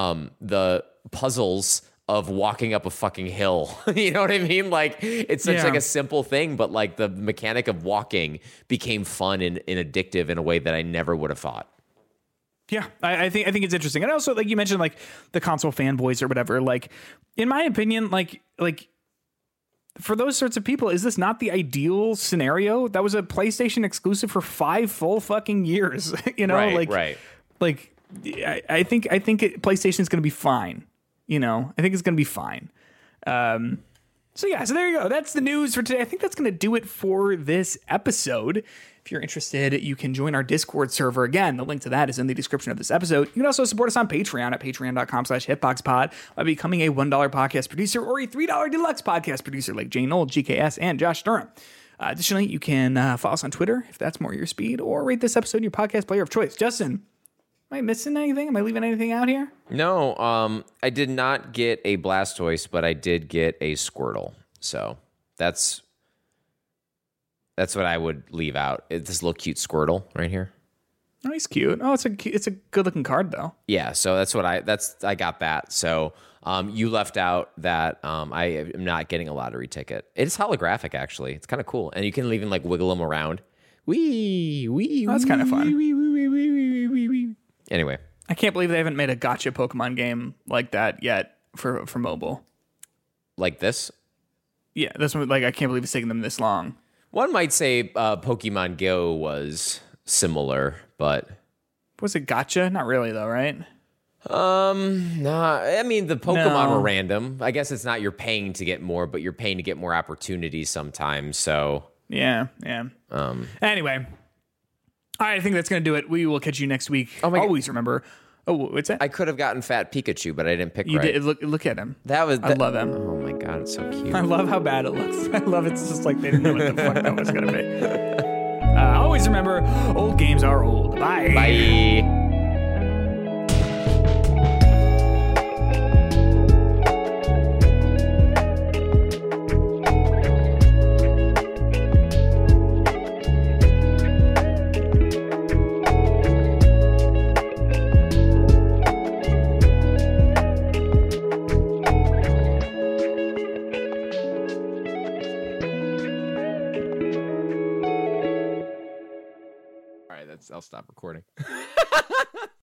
the puzzles of walking up a fucking hill. You know what I mean? Like, it's such like a simple thing, but like the mechanic of walking became fun and addictive in a way that I never would have thought. Yeah, I think it's interesting. And also, like you mentioned, like the console fanboys or whatever, like in my opinion, like for those sorts of people, is this not the ideal scenario? That was a PlayStation exclusive for 5 full fucking years. Right. Like, I think PlayStation is going to be fine. I think it's going to be fine. So there you go. That's the news for today. I think that's going to do it for this episode. If you're interested, you can join our Discord server. Again, the link to that is in the description of this episode. You can also support us on Patreon at patreon.com/hitboxpod by becoming a $1 podcast producer or a $3 deluxe podcast producer like Jane Knoll, GKS, and Josh Durham. Additionally, you can follow us on Twitter if that's more your speed, or rate this episode in your podcast player of choice. Justin, am I missing anything? Am I leaving anything out here? No, I did not get a Blastoise, but I did get a Squirtle. So that's what I would leave out. It's this little cute Squirtle right here. Oh, he's cute. Oh, it's a good looking card though. Yeah, so I got that. So you left out that I am not getting a lottery ticket. It's holographic actually. It's kind of cool, and you can even like wiggle them around. That's kind of fun. Anyway, I can't believe they haven't made a gacha Pokemon game like that yet for mobile. Like this? Yeah, that's what, like I can't believe it's taking them this long. One might say Pokemon Go was similar, but was it gacha? Not really though, right? Nah. I mean, the Pokemon were random. I guess it's not you're paying to get more, but you're paying to get more opportunities sometimes. So yeah. Anyway, all right, I think that's gonna do it. We will catch you next week. Always remember. Oh, what's that? I could have gotten Fat Pikachu, but I didn't pick you right. Did. Look at him. I love him. Oh my god, it's so cute. I love how bad it looks. I love it's just like they didn't know what the fuck that was gonna be. Always remember, old games are old. Bye. Bye. I'll stop recording.